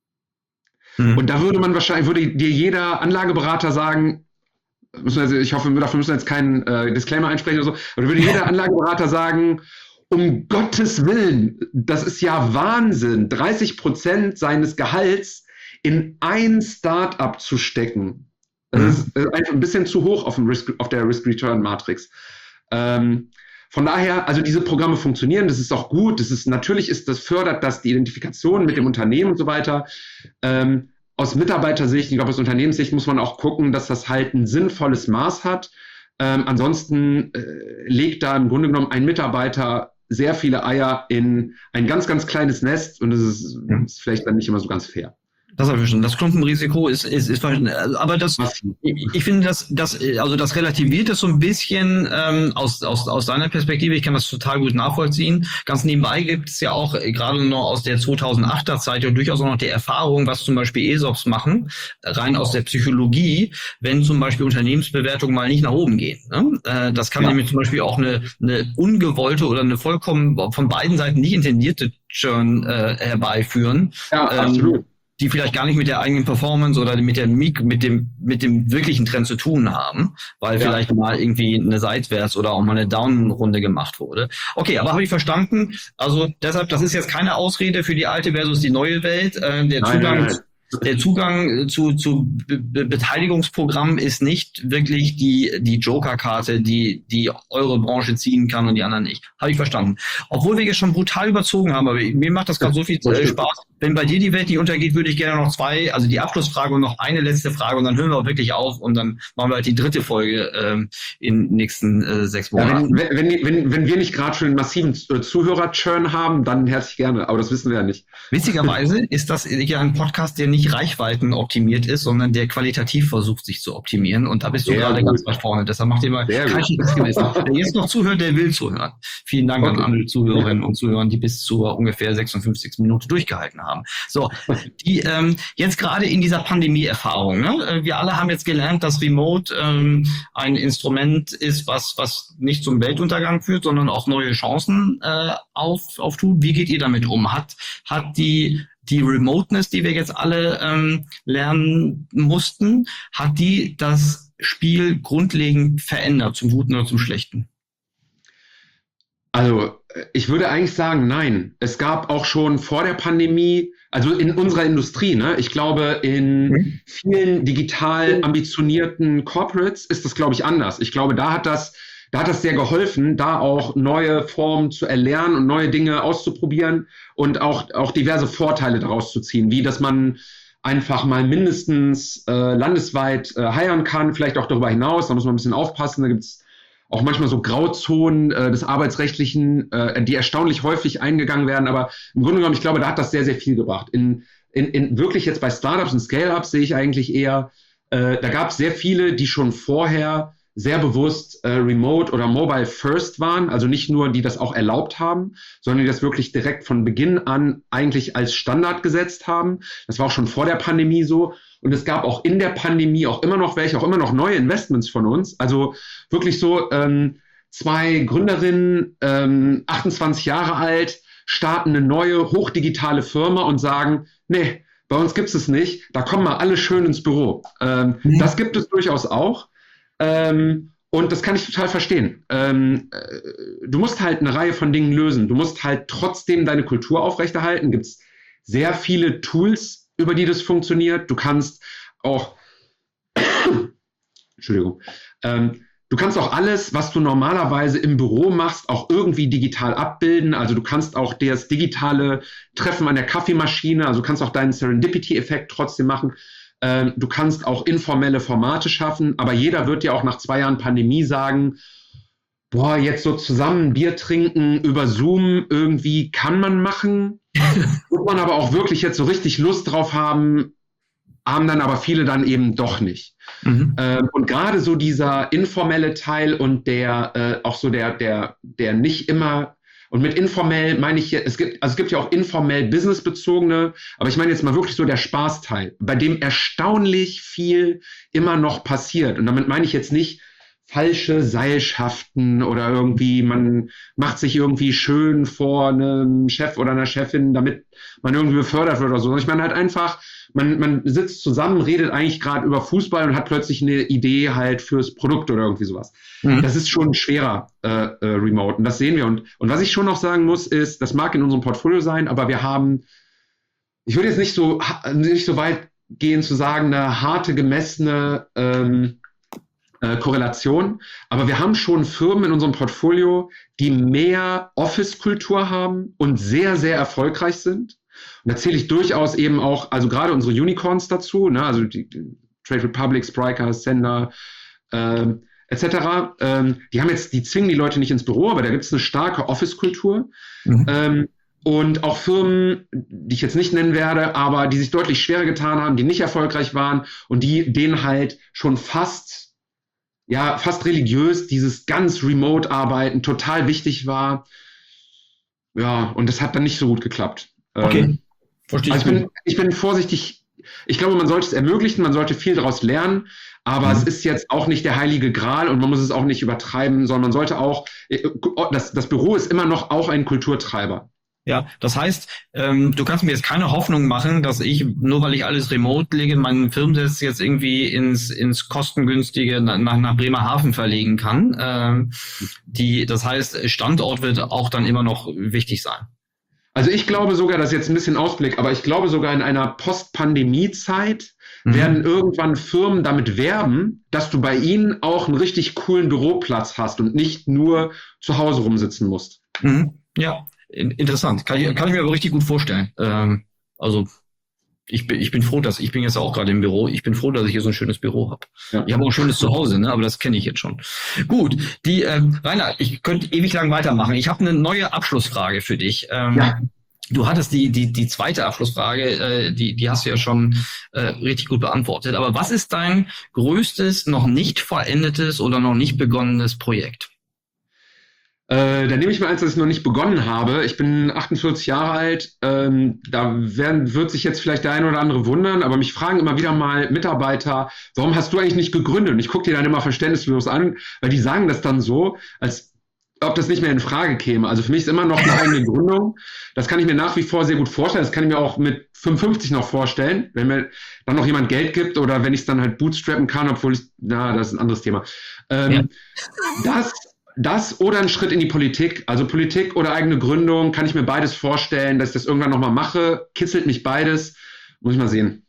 C: Und da würde dir jeder Anlageberater sagen, ich hoffe, dafür müssen wir jetzt keinen Disclaimer einsprechen oder so, aber würde jeder Anlageberater sagen, um Gottes Willen, das ist ja Wahnsinn, 30% seines Gehalts in ein Startup zu stecken. Das ist einfach ein bisschen zu hoch auf der Risk-Return-Matrix. Von daher, also diese Programme funktionieren, das ist auch gut, fördert das die Identifikation mit dem Unternehmen und so weiter. Aus Mitarbeitersicht, ich glaube aus Unternehmenssicht muss man auch gucken, dass das halt ein sinnvolles Maß hat. Ansonsten legt da im Grunde genommen ein Mitarbeiter sehr viele Eier in ein ganz, ganz kleines Nest und das ist vielleicht dann nicht immer so ganz fair.
A: Das habe ich verstanden. Das Klumpenrisiko ist aber ich finde, das relativiert es so ein bisschen aus deiner Perspektive. Ich kann das total gut nachvollziehen. Ganz nebenbei gibt es ja auch gerade noch aus der 2008er Zeit ja durchaus auch noch die Erfahrung, was zum Beispiel ESOPs machen, rein aus der Psychologie, wenn zum Beispiel Unternehmensbewertungen mal nicht nach oben gehen. Ne? Das kann nämlich zum Beispiel auch eine ungewollte oder eine vollkommen von beiden Seiten nicht intendierte Churn herbeiführen.
C: Ja, absolut.
A: Die vielleicht gar nicht mit der eigenen Performance oder mit dem wirklichen Trend zu tun haben, weil vielleicht mal irgendwie eine Seitwärts- oder auch mal eine Down-Runde gemacht wurde. Okay, aber habe ich verstanden. Also deshalb, das ist jetzt keine Ausrede für die alte versus die neue Welt. Der Zugang zu Beteiligungsprogrammen ist nicht wirklich die Joker-Karte, die eure Branche ziehen kann und die anderen nicht. Habe ich verstanden. Obwohl wir jetzt schon brutal überzogen haben, aber mir macht das gerade so viel Spaß. wenn bei dir die Welt nicht untergeht, würde ich gerne noch also die Abschlussfrage und noch eine letzte Frage und dann hören wir auch wirklich auf und dann machen wir halt die dritte Folge in den nächsten 6 Monaten.
C: Ja, wenn wir nicht gerade schon einen massiven Zuhörer-Churn haben, dann herzlich gerne, aber das wissen wir ja nicht.
A: Witzigerweise ist das ja ein Podcast, der nicht reichweitenoptimiert ist, sondern der qualitativ versucht, sich zu optimieren und da bist du gerade ganz weit vorne. Deshalb macht ihr mal kein schlechtes Gewissen. Wer jetzt noch zuhört, der will zuhören. Vielen Dank an alle Zuhörerinnen und Zuhörer, die bis zur ungefähr 56. Minute durchgehalten haben. So, die jetzt gerade in dieser Pandemie-Erfahrung, ne? Wir alle haben jetzt gelernt, dass Remote ein Instrument ist, was nicht zum Weltuntergang führt, sondern auch neue Chancen auftut. Wie geht ihr damit um? Hat die Remoteness, die wir jetzt alle lernen mussten, hat die das Spiel grundlegend verändert, zum Guten oder zum Schlechten?
C: Also ich würde eigentlich sagen, nein. Es gab auch schon vor der Pandemie, also in unserer Industrie, ne? Ich glaube, in vielen digital ambitionierten Corporates ist das, glaube ich, anders. Ich glaube, da hat das sehr geholfen, da auch neue Formen zu erlernen und neue Dinge auszuprobieren und auch diverse Vorteile daraus zu ziehen, wie dass man einfach mal mindestens landesweit hiren kann, vielleicht auch darüber hinaus. Da muss man ein bisschen aufpassen. Da gibt es auch manchmal so Grauzonen des Arbeitsrechtlichen, die erstaunlich häufig eingegangen werden. Aber im Grunde genommen, ich glaube, da hat das sehr, sehr viel gebracht. In wirklich jetzt bei Startups und Scale-Ups sehe ich eigentlich eher, da gab es sehr viele, die schon vorher sehr bewusst remote oder mobile first waren, also nicht nur, die das auch erlaubt haben, sondern die das wirklich direkt von Beginn an eigentlich als Standard gesetzt haben. Das war auch schon vor der Pandemie so. Und es gab auch in der Pandemie auch immer noch neue Investments von uns. Also wirklich so 2 Gründerinnen, 28 Jahre alt, starten eine neue, hochdigitale Firma und sagen, nee, bei uns gibt es nicht, da kommen mal alle schön ins Büro. Das gibt es durchaus auch. Und das kann ich total verstehen. Du musst halt eine Reihe von Dingen lösen. Du musst halt trotzdem deine Kultur aufrechterhalten. Gibt es sehr viele Tools, über die das funktioniert. Du kannst auch, Entschuldigung, du kannst auch alles, was du normalerweise im Büro machst, auch irgendwie digital abbilden. Also du kannst auch das digitale Treffen an der Kaffeemaschine, also du kannst auch deinen Serendipity-Effekt trotzdem machen. Du kannst auch informelle Formate schaffen, aber jeder wird dir auch nach 2 Jahren Pandemie sagen, boah, jetzt so zusammen Bier trinken über Zoom irgendwie kann man machen, muss man aber auch wirklich jetzt so richtig Lust drauf haben dann aber viele dann eben doch nicht. Und gerade so dieser informelle Teil und der auch so der nicht immer. Und mit informell meine ich, es gibt ja auch informell businessbezogene, aber ich meine jetzt mal wirklich so der Spaßteil, bei dem erstaunlich viel immer noch passiert. Und damit meine ich jetzt nicht falsche Seilschaften oder irgendwie, man macht sich irgendwie schön vor einem Chef oder einer Chefin, damit man irgendwie befördert wird oder so. Ich meine halt einfach, man sitzt zusammen, redet eigentlich gerade über Fußball und hat plötzlich eine Idee halt fürs Produkt oder irgendwie sowas. Das ist schon schwerer remote und das sehen wir. Und was ich schon noch sagen muss, ist, das mag in unserem Portfolio sein, aber wir haben, ich würde jetzt nicht so weit gehen zu sagen, eine harte, gemessene Korrelation, aber wir haben schon Firmen in unserem Portfolio, die mehr Office-Kultur haben und sehr, sehr erfolgreich sind. Und da zähle ich durchaus eben auch, also gerade unsere Unicorns dazu, ne, also die Trade Republic, Spryker, Sender, etc. Die zwingen die Leute nicht ins Büro, aber da gibt es eine starke Office-Kultur. Und auch Firmen, die ich jetzt nicht nennen werde, aber die sich deutlich schwerer getan haben, die nicht erfolgreich waren und denen halt schon fast religiös dieses ganz Remote-Arbeiten total wichtig war. Ja, und das hat dann nicht so gut geklappt.
A: Okay, verstehe ich.
C: Also ich bin vorsichtig. Ich glaube, man sollte es ermöglichen, man sollte viel daraus lernen, aber es ist jetzt auch nicht der heilige Gral und man muss es auch nicht übertreiben, sondern man sollte auch, das Büro ist immer noch auch ein Kulturtreiber.
A: Ja, das heißt, du kannst mir jetzt keine Hoffnung machen, dass ich, nur weil ich alles remote lege, meinen Firmensitz jetzt irgendwie ins kostengünstige nach Bremerhaven verlegen kann. Das heißt, Standort wird auch dann immer noch wichtig sein.
C: Also ich glaube sogar, das ist jetzt ein bisschen Ausblick, aber ich glaube sogar in einer Post-Pandemie-Zeit werden irgendwann Firmen damit werben, dass du bei ihnen auch einen richtig coolen Büroplatz hast und nicht nur zu Hause rumsitzen musst.
A: Ja. Interessant, kann ich mir aber richtig gut vorstellen. Also ich bin froh, ich bin jetzt auch gerade im Büro, ich bin froh, dass ich hier so ein schönes Büro habe. Ja. Ich habe auch ein schönes Zuhause, ne? Aber das kenne ich jetzt schon. Gut, Rainer, ich könnte ewig lang weitermachen. Ich habe eine neue Abschlussfrage für dich. Ja. Du hattest die zweite Abschlussfrage, die hast du ja schon richtig gut beantwortet. Aber was ist dein größtes, noch nicht vollendetes oder noch nicht begonnenes Projekt?
C: Da nehme ich mal eins, das ich noch nicht begonnen habe. Ich bin 48 Jahre alt. Wird sich jetzt vielleicht der eine oder andere wundern, aber mich fragen immer wieder mal Mitarbeiter, warum hast du eigentlich nicht gegründet? Und ich gucke dir dann immer verständnislos an, weil die sagen das dann so, als ob das nicht mehr in Frage käme. Also für mich ist immer noch eine eigene Gründung. Das kann ich mir nach wie vor sehr gut vorstellen. Das kann ich mir auch mit 55 noch vorstellen, wenn mir dann noch jemand Geld gibt oder wenn ich es dann halt bootstrappen kann, obwohl das ist ein anderes Thema. Das oder ein Schritt in die Politik, also Politik oder eigene Gründung, kann ich mir beides vorstellen, dass ich das irgendwann nochmal mache, kitzelt mich beides, muss ich mal sehen.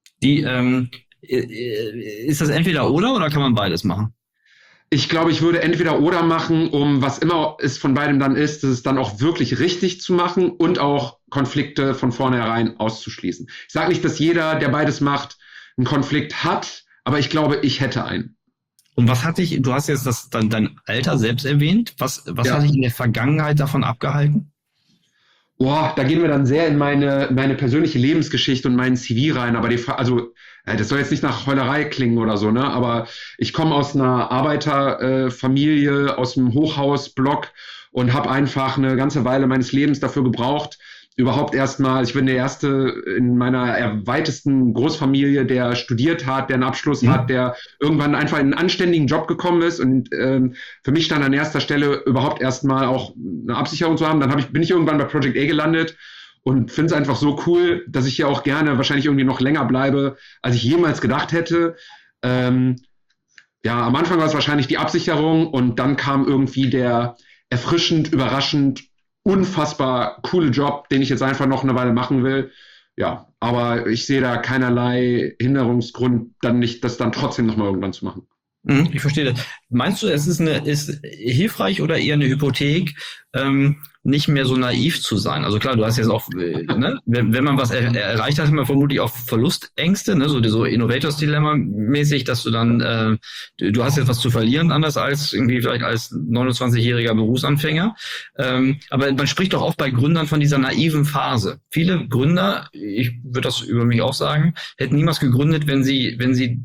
A: Ist das entweder oder kann man beides machen?
C: Ich glaube, ich würde entweder oder machen, was immer es von beidem dann ist, das dann auch wirklich richtig zu machen und auch Konflikte von vornherein auszuschließen. Ich sage nicht, dass jeder, der beides macht, einen Konflikt hat, aber ich glaube, ich hätte einen.
A: Und du hast jetzt dein Alter selbst erwähnt. Was hat dich in der Vergangenheit davon abgehalten?
C: Da gehen wir dann sehr in meine persönliche Lebensgeschichte und meinen CV rein. Aber das soll jetzt nicht nach Heulerei klingen oder so, ne? Aber ich komme aus einer Arbeiterfamilie, aus einem Hochhausblock und habe einfach eine ganze Weile meines Lebens dafür gebraucht, überhaupt erstmal, ich bin der Erste in meiner erweiterten Großfamilie, der studiert hat, der einen Abschluss hat, der irgendwann einfach in einen anständigen Job gekommen ist. Und für mich stand an erster Stelle überhaupt erstmal auch eine Absicherung zu haben. Dann bin ich irgendwann bei Project A gelandet und finde es einfach so cool, dass ich hier auch gerne wahrscheinlich irgendwie noch länger bleibe, als ich jemals gedacht hätte. Am Anfang war es wahrscheinlich die Absicherung und dann kam irgendwie der erfrischend, überraschend, unfassbar coole Job, den ich jetzt einfach noch eine Weile machen will. Ja, aber ich sehe da keinerlei Hinderungsgrund, das dann trotzdem nochmal irgendwann zu machen.
A: Ich verstehe das. Meinst du, es ist hilfreich oder eher eine Hypothek, nicht mehr so naiv zu sein? Also klar, du hast jetzt auch, ne, wenn man was erreicht hat, hat man vermutlich auch Verlustängste, ne, so Innovators Dilemma mäßig, dass du dann, du hast jetzt was zu verlieren, anders als irgendwie vielleicht als 29-jähriger Berufsanfänger. Aber man spricht doch auch bei Gründern von dieser naiven Phase. Viele Gründer, ich würde das über mich auch sagen, hätten niemals gegründet, wenn sie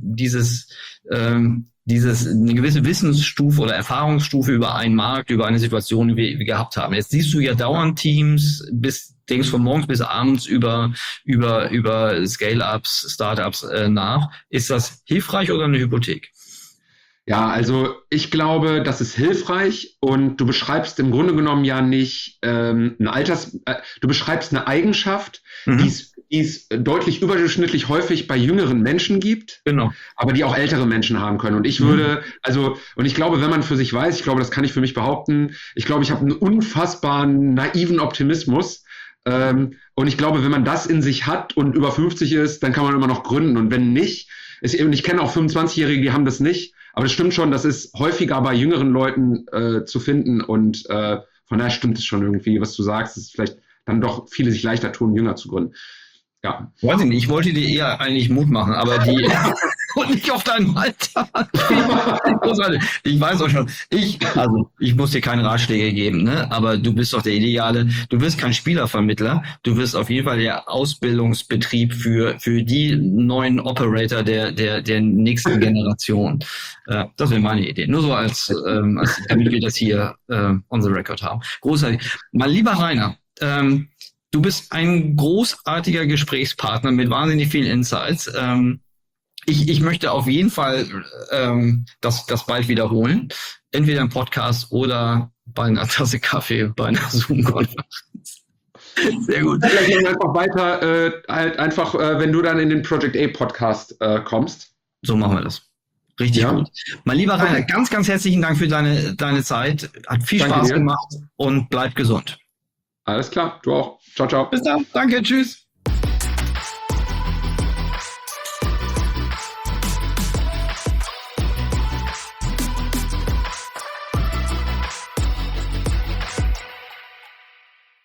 A: eine gewisse Wissensstufe oder Erfahrungsstufe über einen Markt, über eine Situation wie gehabt haben. Jetzt siehst du ja dauernd Teams, denkst von morgens bis abends über Scale-Ups, Startups nach. Ist das hilfreich oder eine Hypothek?
C: Ja, also ich glaube, das ist hilfreich und du beschreibst im Grunde genommen ja nicht du beschreibst eine Eigenschaft, die es deutlich überdurchschnittlich häufig bei jüngeren Menschen gibt, genau, aber die auch ältere Menschen haben können. Und ich würde, und ich glaube, wenn man für sich weiß, ich glaube, das kann ich für mich behaupten, ich glaube, ich habe einen unfassbaren naiven Optimismus. Und ich glaube, wenn man das in sich hat und über 50 ist, dann kann man immer noch gründen. Und wenn nicht, ich kenne auch 25-Jährige, die haben das nicht. Aber das stimmt schon, das ist häufiger bei jüngeren Leuten zu finden. Und von daher stimmt es schon irgendwie, was du sagst, dass vielleicht dann doch viele sich leichter tun, jünger zu gründen. Ja.
A: Weiß ich nicht, ich wollte dir eher eigentlich Mut machen, aber und nicht auf deinem Alter. Ich weiß auch schon, ich muss dir keine Ratschläge geben, ne? Aber du bist doch der Ideale, du wirst kein Spielervermittler, du wirst auf jeden Fall der Ausbildungsbetrieb für die neuen Operator der nächsten Generation. Das wäre meine Idee. Nur so als damit wir das hier on the record haben. Großartig. Mein lieber Rainer, du bist ein großartiger Gesprächspartner mit wahnsinnig vielen Insights. Ich möchte auf jeden Fall das bald wiederholen. Entweder im Podcast oder bei einer Tasse Kaffee, bei einer Zoom-Konferenz. Sehr gut.
C: Vielleicht gehen wir einfach weiter, wenn du dann in den Project A Podcast kommst.
A: So machen wir das. Richtig gut. Mein lieber Rainer, ganz, ganz herzlichen Dank für deine Zeit. Hat viel Spaß gemacht und bleib gesund.
C: Alles klar, du auch. Ciao, ciao.
A: Bis dann. Danke, tschüss.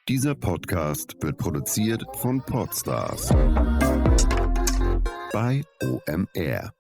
D: Dieser Podcast wird produziert von Podstars bei OMR.